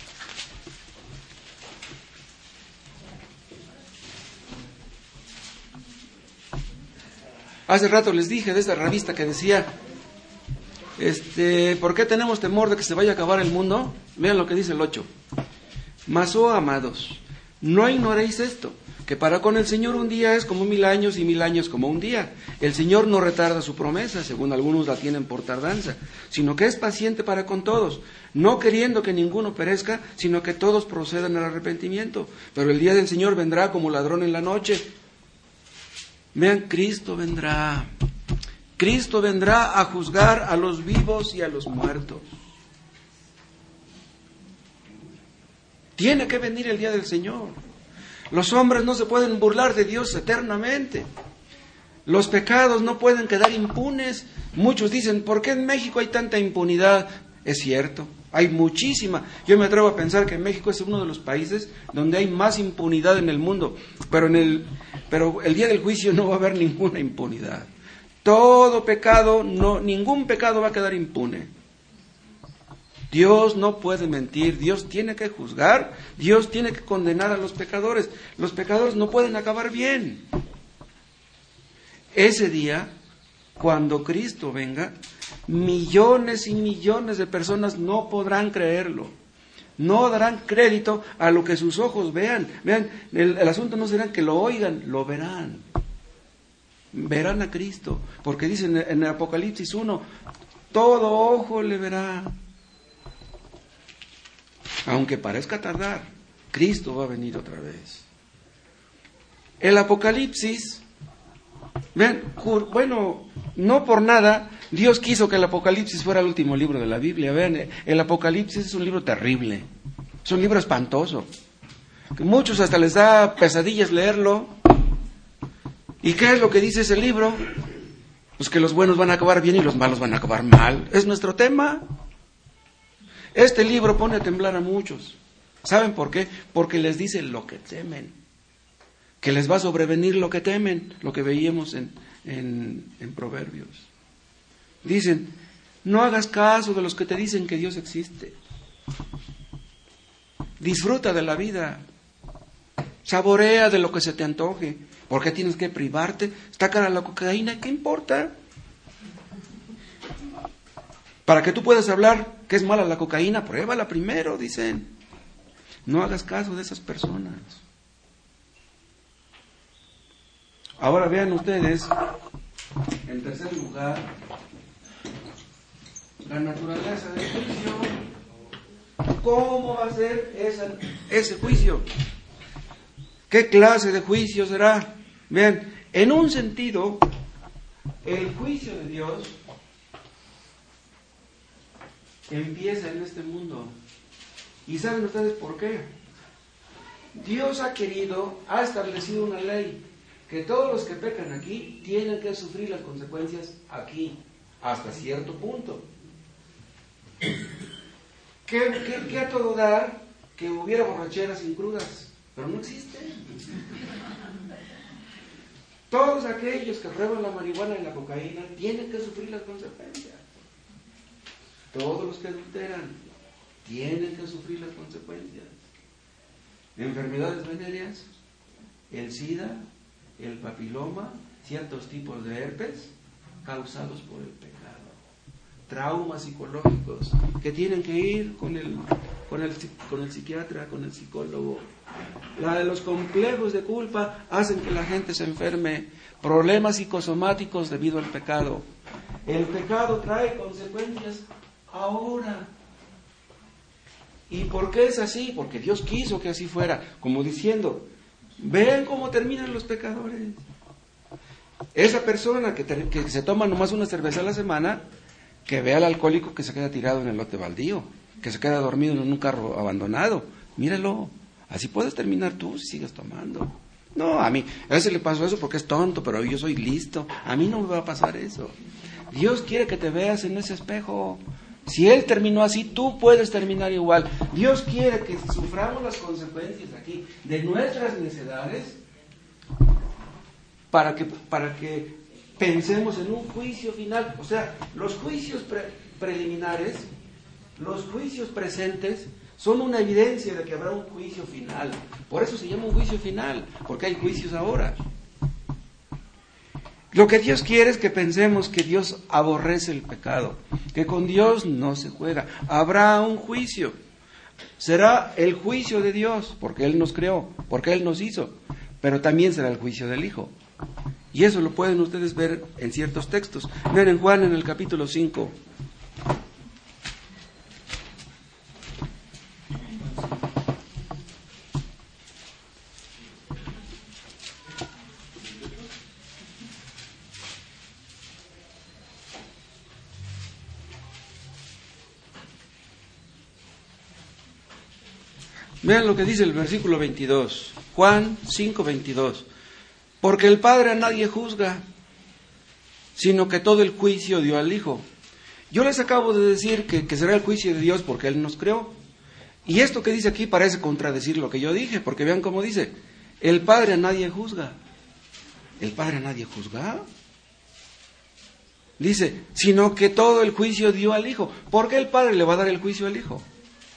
Hace rato les dije de esta revista que decía, este, ¿por qué tenemos temor de que se vaya a acabar el mundo? Vean lo que dice el ocho. Mas, oh amados, no ignoréis esto, que para con el Señor un día es como mil años y mil años como un día. El Señor no retarda su promesa, según algunos la tienen por tardanza, sino que es paciente para con todos, no queriendo que ninguno perezca, sino que todos procedan al arrepentimiento. Pero el día del Señor vendrá como ladrón en la noche. Vean, Cristo vendrá. Cristo vendrá a juzgar a los vivos y a los muertos. Tiene que venir el día del Señor. Los hombres no se pueden burlar de Dios eternamente. Los pecados no pueden quedar impunes. Muchos dicen, ¿por qué en México hay tanta impunidad? Es cierto, hay muchísima. Yo me atrevo a pensar que México es uno de los países donde hay más impunidad en el mundo. Pero, en el, pero el día del juicio no va a haber ninguna impunidad. Todo pecado, no, ningún pecado va a quedar impune. Dios no puede mentir, Dios tiene que juzgar, Dios tiene que condenar a los pecadores. Los pecadores no pueden acabar bien. Ese día, cuando Cristo venga, millones y millones de personas no podrán creerlo. No darán crédito a lo que sus ojos vean. Vean, el, el asunto no será que lo oigan, lo verán. Verán a Cristo, porque dice en, en el Apocalipsis uno, todo ojo le verá. Aunque parezca tardar, Cristo va a venir otra vez. El Apocalipsis, vean, bueno, no por nada, Dios quiso que el Apocalipsis fuera el último libro de la Biblia. Vean, el Apocalipsis es un libro terrible, es un libro espantoso, que muchos hasta les da pesadillas leerlo. ¿Y qué es lo que dice ese libro? Pues que los buenos van a acabar bien y los malos van a acabar mal. Es nuestro tema. Este libro pone a temblar a muchos. ¿Saben por qué? Porque les dice lo que temen. Que les va a sobrevenir lo que temen, lo que veíamos en, en, en Proverbios. Dicen, no hagas caso de los que te dicen que Dios existe. Disfruta de la vida. Saborea de lo que se te antoje. ¿Por qué tienes que privarte? Está cara la cocaína, ¿qué importa? Para que tú puedas hablar que es mala la cocaína, pruébala primero, dicen. No hagas caso de esas personas. Ahora vean ustedes, en tercer lugar, la naturaleza del juicio. ¿Cómo va a ser esa, ese juicio? ¿Qué clase de juicio será? Vean, en un sentido, el juicio de Dios empieza en este mundo. ¿Y saben ustedes por qué? Dios ha querido, ha establecido una ley, que todos los que pecan aquí tienen que sufrir las consecuencias aquí, hasta cierto punto. ¿Qué, qué, qué a todo dar que hubiera borracheras sin crudas? Pero no existe. Todos aquellos que prueban la marihuana y la cocaína tienen que sufrir las consecuencias. Todos los que adulteran tienen que sufrir las consecuencias. Enfermedades venéreas, el SIDA, el papiloma, ciertos tipos de herpes causados por el pecado. Traumas psicológicos que tienen que ir con el, con el, con el psiquiatra, con el psicólogo. La de los complejos de culpa hacen que la gente se enferme. Problemas psicosomáticos debido al pecado. El pecado trae consecuencias ahora. ¿Y por qué es así? Porque Dios quiso que así fuera, como diciendo, ven cómo terminan los pecadores. Esa persona que, te, que se toma nomás una cerveza a la semana, que ve al alcohólico que se queda tirado en el lote baldío, que se queda dormido en un carro abandonado. Míralo, así puedes terminar tú si sigues tomando. No, a mí, a ese le pasó eso porque es tonto, pero yo soy listo. A mí no me va a pasar eso. Dios quiere que te veas en ese espejo. Si Él terminó así, tú puedes terminar igual. Dios quiere que suframos las consecuencias aquí de nuestras necedades para que, para que pensemos en un juicio final. O sea, los juicios pre- preliminares, los juicios presentes, son una evidencia de que habrá un juicio final. Por eso se llama un juicio final, porque hay juicios ahora. Lo que Dios quiere es que pensemos que Dios aborrece el pecado, que con Dios no se juega. Habrá un juicio. Será el juicio de Dios, porque Él nos creó, porque Él nos hizo, pero también será el juicio del Hijo. Y eso lo pueden ustedes ver en ciertos textos. Ven en Juan en el capítulo cinco. Vean lo que dice el versículo veintidós, Juan cinco, veintidós. Porque el Padre a nadie juzga, sino que todo el juicio dio al Hijo. Yo les acabo de decir que, que será el juicio de Dios porque Él nos creó. Y esto que dice aquí parece contradecir lo que yo dije, porque vean cómo dice, el Padre a nadie juzga. ¿El Padre a nadie juzga? Dice, sino que todo el juicio dio al Hijo. ¿Por qué el Padre le va a dar el juicio al Hijo?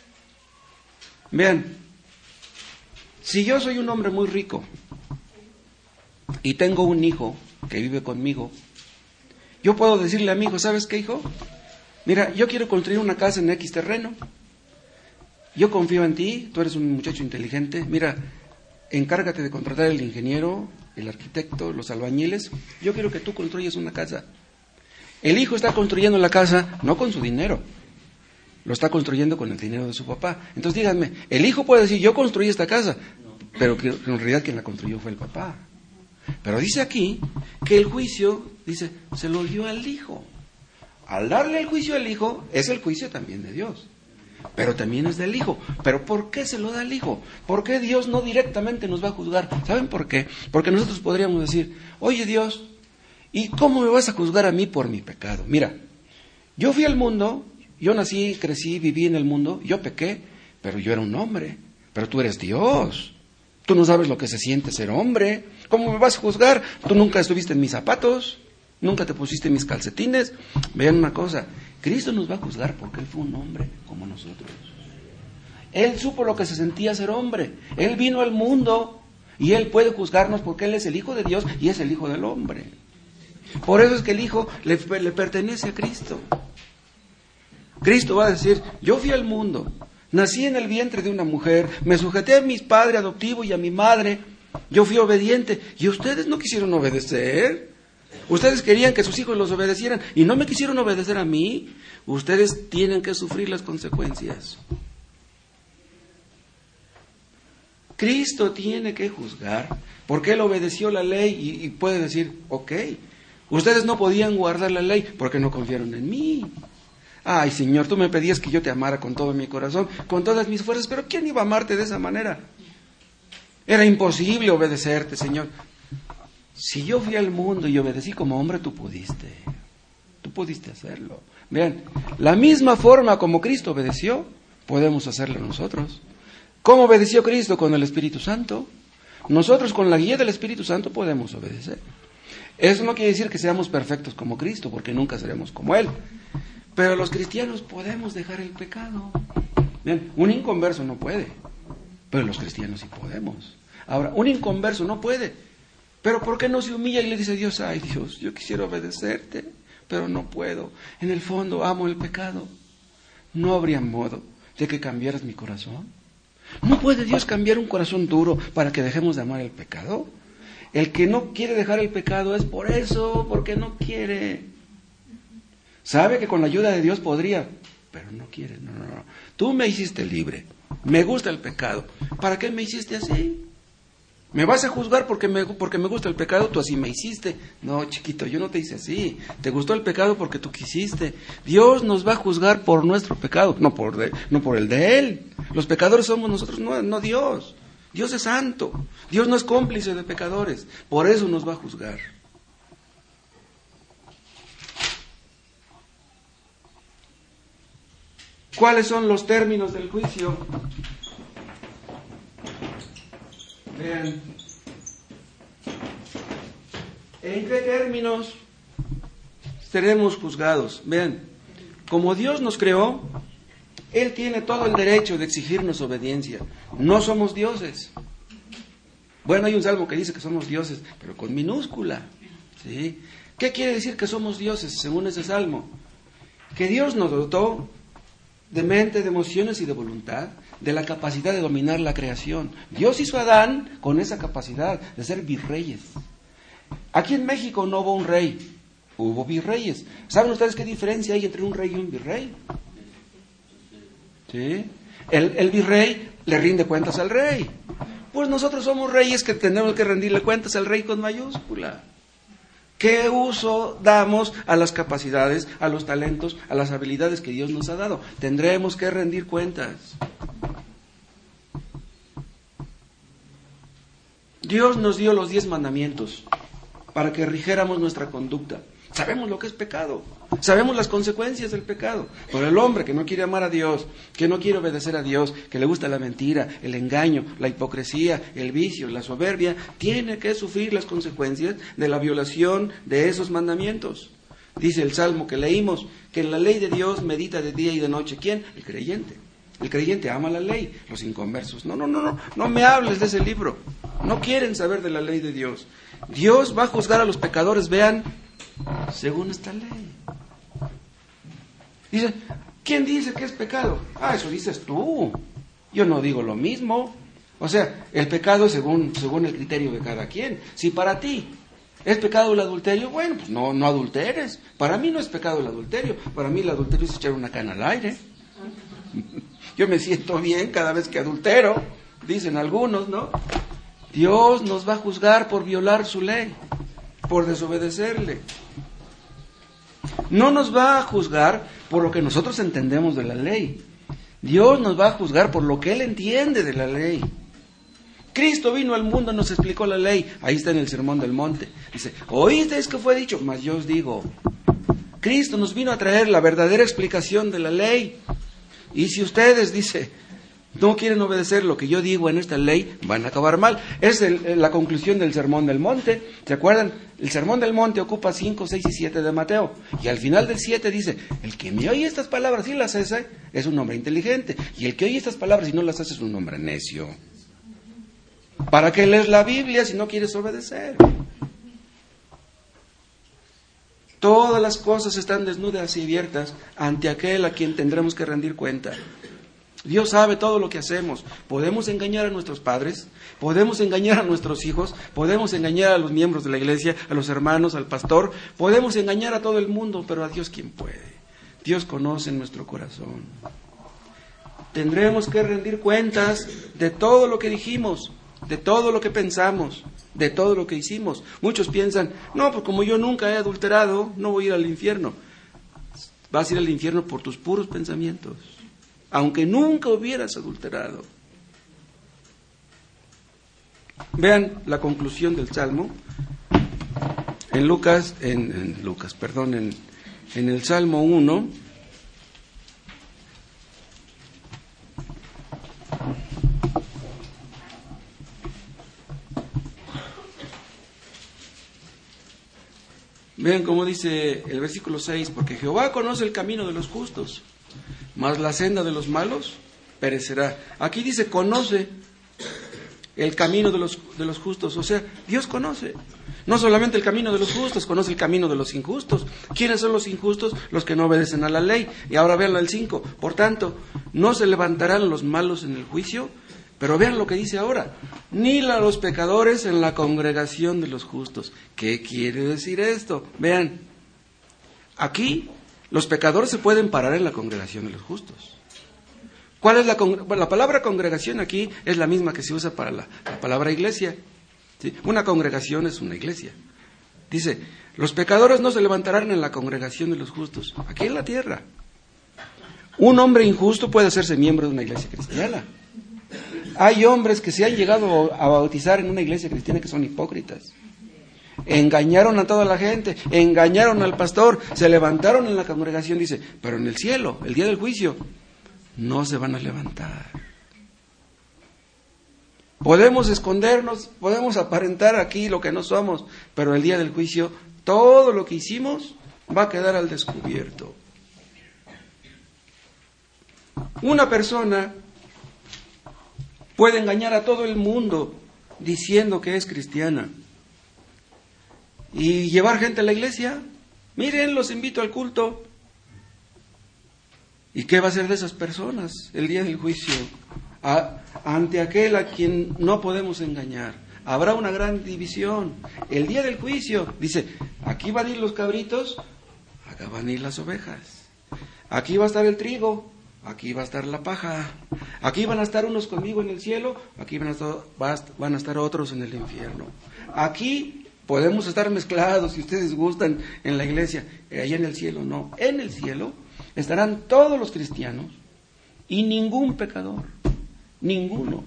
Vean, si yo soy un hombre muy rico y tengo un hijo que vive conmigo, yo puedo decirle a mi hijo, ¿sabes qué, hijo? Mira, yo quiero construir una casa en X terreno. Yo confío en ti, tú eres un muchacho inteligente. Mira, encárgate de contratar el ingeniero, el arquitecto, los albañiles. Yo quiero que tú construyas una casa. El hijo está construyendo la casa no con su dinero, lo está construyendo con el dinero de su papá. Entonces díganme, el hijo puede decir, yo construí esta casa, pero que en realidad quien la construyó fue el papá. Pero dice aquí que el juicio, dice, se lo dio al Hijo. Al darle el juicio al Hijo, es el juicio también de Dios, pero también es del Hijo. ¿Pero por qué se lo da al Hijo? ¿Por qué Dios no directamente nos va a juzgar? ¿Saben por qué? Porque nosotros podríamos decir, oye Dios, ¿y cómo me vas a juzgar a mí por mi pecado? Mira, yo fui al mundo, yo nací, crecí, viví en el mundo, yo pequé, pero yo era un hombre, pero tú eres Dios. Tú no sabes lo que se siente ser hombre. ¿Cómo me vas a juzgar? Tú nunca estuviste en mis zapatos, nunca te pusiste en mis calcetines. Vean una cosa, Cristo nos va a juzgar porque Él fue un hombre como nosotros. Él supo lo que se sentía ser hombre. Él vino al mundo y Él puede juzgarnos porque Él es el Hijo de Dios y es el Hijo del hombre. Por eso es que el Hijo le, le pertenece a Cristo. Cristo va a decir, yo fui al mundo, nací en el vientre de una mujer, me sujeté a mi padre adoptivo y a mi madre, yo fui obediente, y ustedes no quisieron obedecer. Ustedes querían que sus hijos los obedecieran y no me quisieron obedecer a mí. Ustedes tienen que sufrir las consecuencias. Cristo tiene que juzgar porque Él obedeció la ley y, y puede decir, ok, ustedes no podían guardar la ley porque no confiaron en mí. Ay, Señor, tú me pedías que yo te amara con todo mi corazón, con todas mis fuerzas, pero ¿quién iba a amarte de esa manera? Era imposible obedecerte, Señor. Si yo fui al mundo y obedecí como hombre, tú pudiste. Tú pudiste hacerlo. Vean, la misma forma como Cristo obedeció, podemos hacerlo nosotros. ¿Cómo obedeció Cristo? Con el Espíritu Santo. Nosotros con la guía del Espíritu Santo podemos obedecer. Eso no quiere decir que seamos perfectos como Cristo, porque nunca seremos como Él. Pero los cristianos podemos dejar el pecado. Bien, un inconverso no puede, pero los cristianos sí podemos. Ahora, un inconverso no puede, pero ¿por qué no se humilla y le dice a Dios, ay Dios, yo quisiera obedecerte, pero no puedo? En el fondo amo el pecado. ¿No habría modo de que cambiaras mi corazón? ¿No puede Dios cambiar un corazón duro para que dejemos de amar el pecado? El que no quiere dejar el pecado es por eso, porque no quiere. Sabe que con la ayuda de Dios podría, pero no quiere, no, no, no. Tú me hiciste libre, me gusta el pecado. ¿Para qué me hiciste así? ¿Me vas a juzgar porque me, porque me gusta el pecado? Tú así me hiciste. No, chiquito, yo no te hice así. Te gustó el pecado porque tú quisiste. Dios nos va a juzgar por nuestro pecado, no por, de, no por el de Él. Los pecadores somos nosotros, no, no Dios. Dios es santo. Dios no es cómplice de pecadores. Por eso nos va a juzgar. ¿Cuáles son los términos del juicio? Vean. ¿En qué términos seremos juzgados? Vean, como Dios nos creó, Él tiene todo el derecho de exigirnos obediencia. No somos dioses. Bueno, hay un salmo que dice que somos dioses, pero con minúscula. ¿Sí? ¿Qué quiere decir que somos dioses según ese salmo? Que Dios nos dotó de mente, de emociones y de voluntad, de la capacidad de dominar la creación. Dios hizo a Adán con esa capacidad de ser virreyes. Aquí en México no hubo un rey, hubo virreyes. ¿Saben ustedes qué diferencia hay entre un rey y un virrey? ¿Sí? El, el virrey le rinde cuentas al rey. Pues nosotros somos reyes que tenemos que rendirle cuentas al rey con mayúscula. ¿Qué uso damos a las capacidades, a los talentos, a las habilidades que Dios nos ha dado? Tendremos que rendir cuentas. Dios nos dio los diez mandamientos para que rigiéramos nuestra conducta. Sabemos lo que es pecado, sabemos las consecuencias del pecado. Pero el hombre que no quiere amar a Dios, que no quiere obedecer a Dios, que le gusta la mentira, el engaño, la hipocresía, el vicio, la soberbia, tiene que sufrir las consecuencias de la violación de esos mandamientos. Dice el Salmo que leímos, que en la ley de Dios medita de día y de noche. ¿Quién? El creyente. El creyente ama la ley, los inconversos. No, no, no, no, no me hables de ese libro. No quieren saber de la ley de Dios. Dios va a juzgar a los pecadores, vean, según esta ley. Dice, ¿quién dice que es pecado? Ah, eso dices tú. Yo no digo lo mismo. O sea, el pecado es según, según el criterio de cada quien. Si para ti es pecado el adulterio, bueno, pues no, no adulteres. Para mí no es pecado el adulterio. Para mí el adulterio es echar una cana al aire. Yo me siento bien cada vez que adultero, dicen algunos, ¿no? Dios nos va a juzgar por violar su ley, por desobedecerle. No nos va a juzgar por lo que nosotros entendemos de la ley. Dios nos va a juzgar por lo que Él entiende de la ley. Cristo vino al mundo y nos explicó la ley. Ahí está en el Sermón del Monte. Dice, ¿oísteis que fue dicho? Mas yo os digo. Cristo nos vino a traer la verdadera explicación de la ley. Y si ustedes, dice, no quieren obedecer lo que yo digo en esta ley, van a acabar mal. Es el, la conclusión del Sermón del Monte. ¿Se acuerdan? El Sermón del Monte ocupa cinco, seis y siete de Mateo. Y al final del siete dice, el que me oye estas palabras y las hace, es un hombre inteligente. Y el que oye estas palabras y no las hace es un hombre necio. ¿Para qué lees la Biblia si no quieres obedecer? Todas las cosas están desnudas y abiertas ante aquel a quien tendremos que rendir cuenta. Dios sabe todo lo que hacemos. Podemos engañar a nuestros padres, podemos engañar a nuestros hijos, podemos engañar a los miembros de la iglesia, a los hermanos, al pastor, podemos engañar a todo el mundo, pero a Dios ¿quién puede? Dios conoce nuestro corazón. Tendremos que rendir cuentas de todo lo que dijimos, de todo lo que pensamos, de todo lo que hicimos. Muchos piensan, no, pues como yo nunca he adulterado, no voy a ir al infierno. Vas a ir al infierno por tus puros pensamientos, aunque nunca hubieras adulterado. Vean la conclusión del Salmo en Lucas, en, en Lucas, perdón, en, en el Salmo uno. Vean cómo dice el versículo seis, porque Jehová conoce el camino de los justos, mas la senda de los malos perecerá. Aquí dice, conoce el camino de los, de los justos. O sea, Dios conoce. No solamente el camino de los justos, conoce el camino de los injustos. ¿Quiénes son los injustos? Los que no obedecen a la ley. Y ahora vean el cinco. Por tanto, no se levantarán los malos en el juicio. Pero vean lo que dice ahora. Ni a los pecadores en la congregación de los justos. ¿Qué quiere decir esto? Vean. Aquí Los pecadores se pueden parar en la congregación de los justos. ¿Cuál es la, con... la palabra congregación aquí? Es la misma que se usa para la, la palabra iglesia. ¿Sí? Una congregación es una iglesia. Dice, los pecadores no se levantarán en la congregación de los justos, aquí en la tierra. Un hombre injusto puede hacerse miembro de una iglesia cristiana. Hay hombres que se han llegado a bautizar en una iglesia cristiana que son hipócritas. Engañaron a toda la gente, engañaron al pastor, se levantaron en la congregación, dice, pero en el cielo, el día del juicio, no se van a levantar. Podemos escondernos, podemos aparentar aquí lo que no somos, pero el día del juicio, todo lo que hicimos va a quedar al descubierto. Una persona puede engañar a todo el mundo diciendo que es cristiana y llevar gente a la iglesia. Miren, los invito al culto. ¿Y qué va a hacer de esas personas el día del juicio? A, ante aquel a quien no podemos engañar. Habrá una gran división. El día del juicio, dice, aquí van a ir los cabritos, acá van a ir las ovejas. Aquí va a estar el trigo, aquí va a estar la paja. Aquí van a estar unos conmigo en el cielo, aquí van a estar, van a estar otros en el infierno. Aquí podemos estar mezclados, si ustedes gustan, en la iglesia. Allá en el cielo no. En el cielo estarán todos los cristianos y ningún pecador. Ninguno.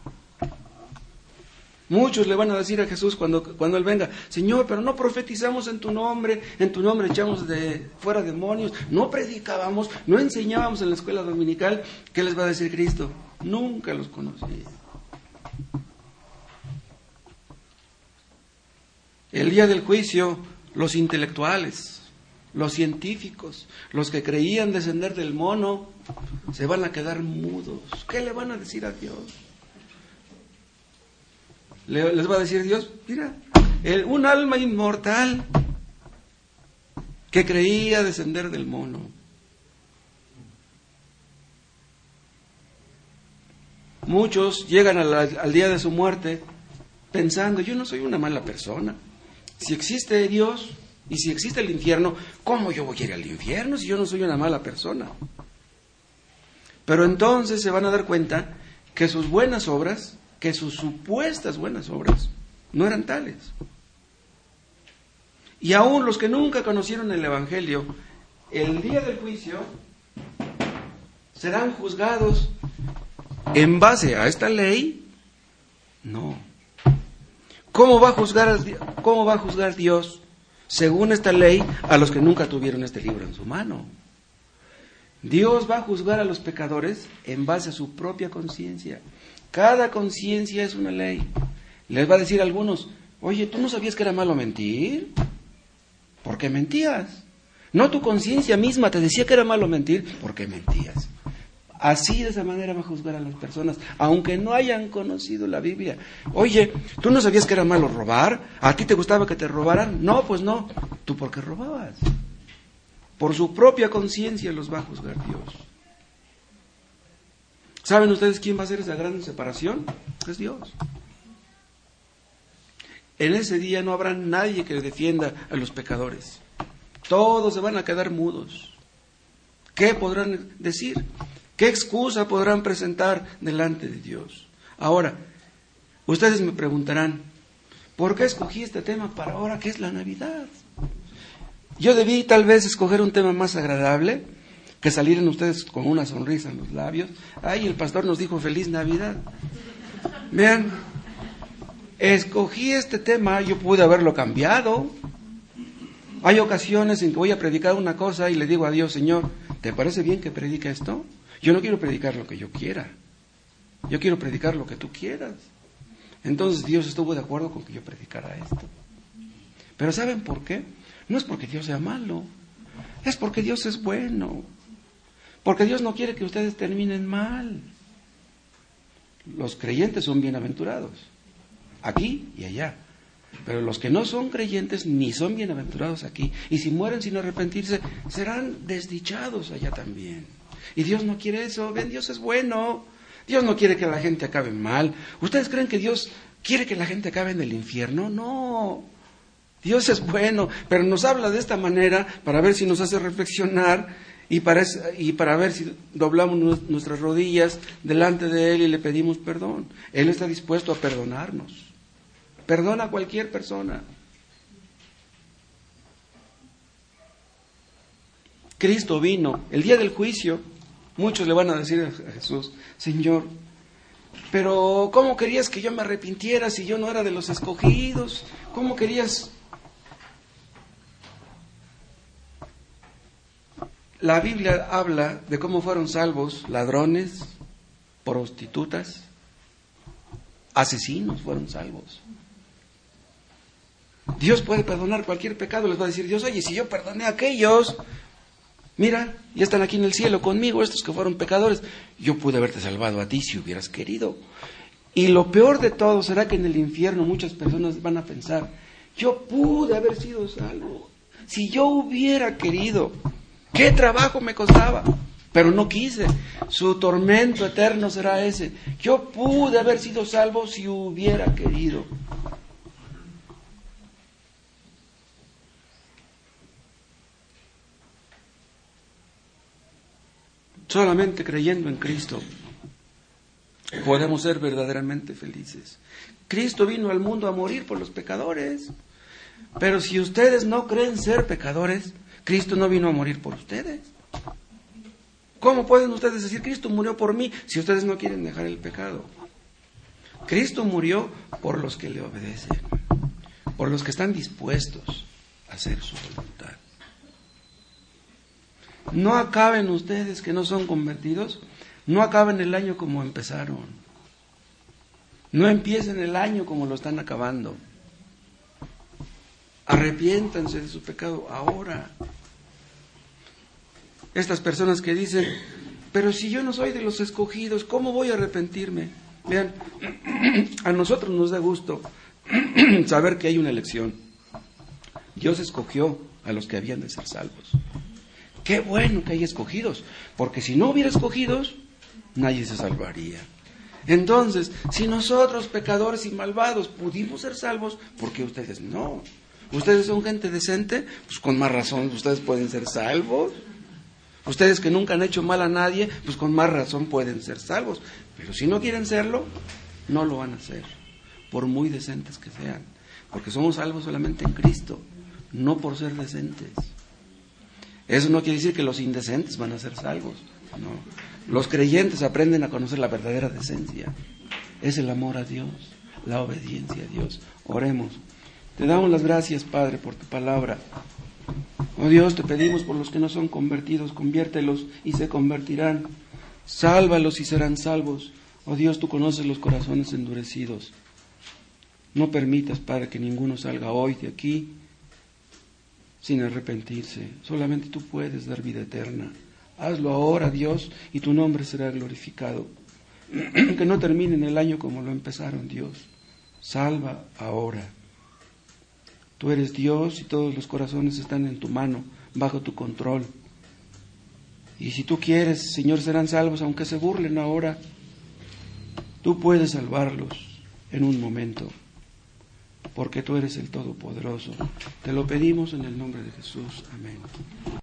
Muchos le van a decir a Jesús cuando, cuando Él venga, Señor, pero no profetizamos en tu nombre, en tu nombre echamos de fuera demonios, no predicábamos, no enseñábamos en la escuela dominical. ¿Qué les va a decir Cristo? Nunca los conocí. El día del juicio, los intelectuales, los científicos, los que creían descender del mono, se van a quedar mudos. ¿Qué le van a decir a Dios? Le, les va a decir Dios, mira, el, un alma inmortal que creía descender del mono. Muchos llegan a la, al día de su muerte pensando, yo no soy una mala persona. Si existe Dios y si existe el infierno, ¿cómo yo voy a ir al infierno si yo no soy una mala persona? Pero entonces se van a dar cuenta que sus buenas obras, que sus supuestas buenas obras, no eran tales. Y aún los que nunca conocieron el Evangelio, el día del juicio, serán juzgados en base a esta ley. No. ¿Cómo va a juzgar, cómo va a juzgar Dios, según esta ley, a los que nunca tuvieron este libro en su mano? Dios va a juzgar a los pecadores en base a su propia conciencia. Cada conciencia es una ley. Les va a decir a algunos, oye, ¿tú no sabías que era malo mentir? ¿Por qué mentías? ¿No tu conciencia misma te decía que era malo mentir? ¿Por qué mentías? Así, de esa manera va a juzgar a las personas, aunque no hayan conocido la Biblia. Oye, ¿tú no sabías que era malo robar? ¿A ti te gustaba que te robaran? No, pues no. ¿Tú por qué robabas? Por su propia conciencia los va a juzgar Dios. ¿Saben ustedes quién va a hacer esa gran separación? Es Dios. En ese día no habrá nadie que defienda a los pecadores. Todos se van a quedar mudos. ¿Qué podrán decir? ¿Qué excusa podrán presentar delante de Dios? Ahora, ustedes me preguntarán, ¿por qué escogí este tema para ahora que es la Navidad? Yo debí tal vez escoger un tema más agradable, que salieran ustedes con una sonrisa en los labios. Ay, el pastor nos dijo feliz Navidad. Vean, escogí este tema, yo pude haberlo cambiado. Hay ocasiones en que voy a predicar una cosa y le digo a Dios, Señor, ¿te parece bien que predique esto? Yo no quiero predicar lo que yo quiera. Yo quiero predicar lo que tú quieras. Entonces Dios estuvo de acuerdo con que yo predicara esto. Pero ¿saben por qué? No es porque Dios sea malo. Es porque Dios es bueno. Porque Dios no quiere que ustedes terminen mal. Los creyentes son bienaventurados. Aquí y allá. Pero los que no son creyentes ni son bienaventurados aquí. Y si mueren sin arrepentirse, serán desdichados allá también. Y Dios no quiere eso. Ven, Dios es bueno. Dios no quiere que la gente acabe mal. ¿Ustedes creen que Dios quiere que la gente acabe en el infierno? No. Dios es bueno, pero nos habla de esta manera para ver si nos hace reflexionar y para, y para ver si doblamos nuestras rodillas delante de Él y le pedimos perdón. Él está dispuesto a perdonarnos. Perdona a cualquier persona. Cristo vino el día del juicio. Muchos le van a decir a Jesús: Señor, pero ¿cómo querías que yo me arrepintiera si yo no era de los escogidos? ¿Cómo querías? La Biblia habla de cómo fueron salvos ladrones, prostitutas, asesinos fueron salvos. Dios puede perdonar cualquier pecado. Les va a decir Dios: oye, si yo perdoné a aquellos, mira, ya están aquí en el cielo conmigo, estos que fueron pecadores. Yo pude haberte salvado a ti si hubieras querido. Y lo peor de todo será que en el infierno muchas personas van a pensar: yo pude haber sido salvo si yo hubiera querido. ¿Qué trabajo me costaba? Pero no quise. Su tormento eterno será ese. Yo pude haber sido salvo si hubiera querido. Solamente creyendo en Cristo podemos ser verdaderamente felices. Cristo vino al mundo a morir por los pecadores. Pero si ustedes no creen ser pecadores, Cristo no vino a morir por ustedes. ¿Cómo pueden ustedes decir Cristo murió por mí si ustedes no quieren dejar el pecado? Cristo murió por los que le obedecen, por los que están dispuestos a hacer su voluntad. No acaben ustedes que no son convertidos, no acaben el año como empezaron. No empiecen el año como lo están acabando. Arrepiéntanse de su pecado ahora. Estas personas que dicen: pero si yo no soy de los escogidos, ¿cómo voy a arrepentirme? Vean, a nosotros nos da gusto saber que hay una elección. Dios escogió a los que habían de ser salvos. Qué bueno que hay escogidos, porque si no hubiera escogidos, nadie se salvaría. Entonces, si nosotros, pecadores y malvados, pudimos ser salvos, ¿por qué ustedes no? ¿Ustedes son gente decente? Pues con más razón ustedes pueden ser salvos. Ustedes que nunca han hecho mal a nadie, pues con más razón pueden ser salvos. Pero si no quieren serlo, no lo van a hacer, por muy decentes que sean. Porque somos salvos solamente en Cristo, no por ser decentes. Eso no quiere decir que los indecentes van a ser salvos. No. Los creyentes aprenden a conocer la verdadera decencia. Es el amor a Dios, la obediencia a Dios. Oremos. Te damos las gracias, Padre, por tu palabra. Oh Dios, te pedimos por los que no son convertidos, conviértelos y se convertirán. Sálvalos y serán salvos. Oh Dios, tú conoces los corazones endurecidos. No permitas, Padre, que ninguno salga hoy de aquí sin arrepentirse. Solamente tú puedes dar vida eterna. Hazlo ahora, Dios, y tu nombre será glorificado. Que no terminen el año como lo empezaron, Dios. Salva ahora. Tú eres Dios y todos los corazones están en tu mano, bajo tu control. Y si tú quieres, Señor, serán salvos, aunque se burlen ahora. Tú puedes salvarlos en un momento, porque tú eres el Todopoderoso. Te lo pedimos en el nombre de Jesús. Amén.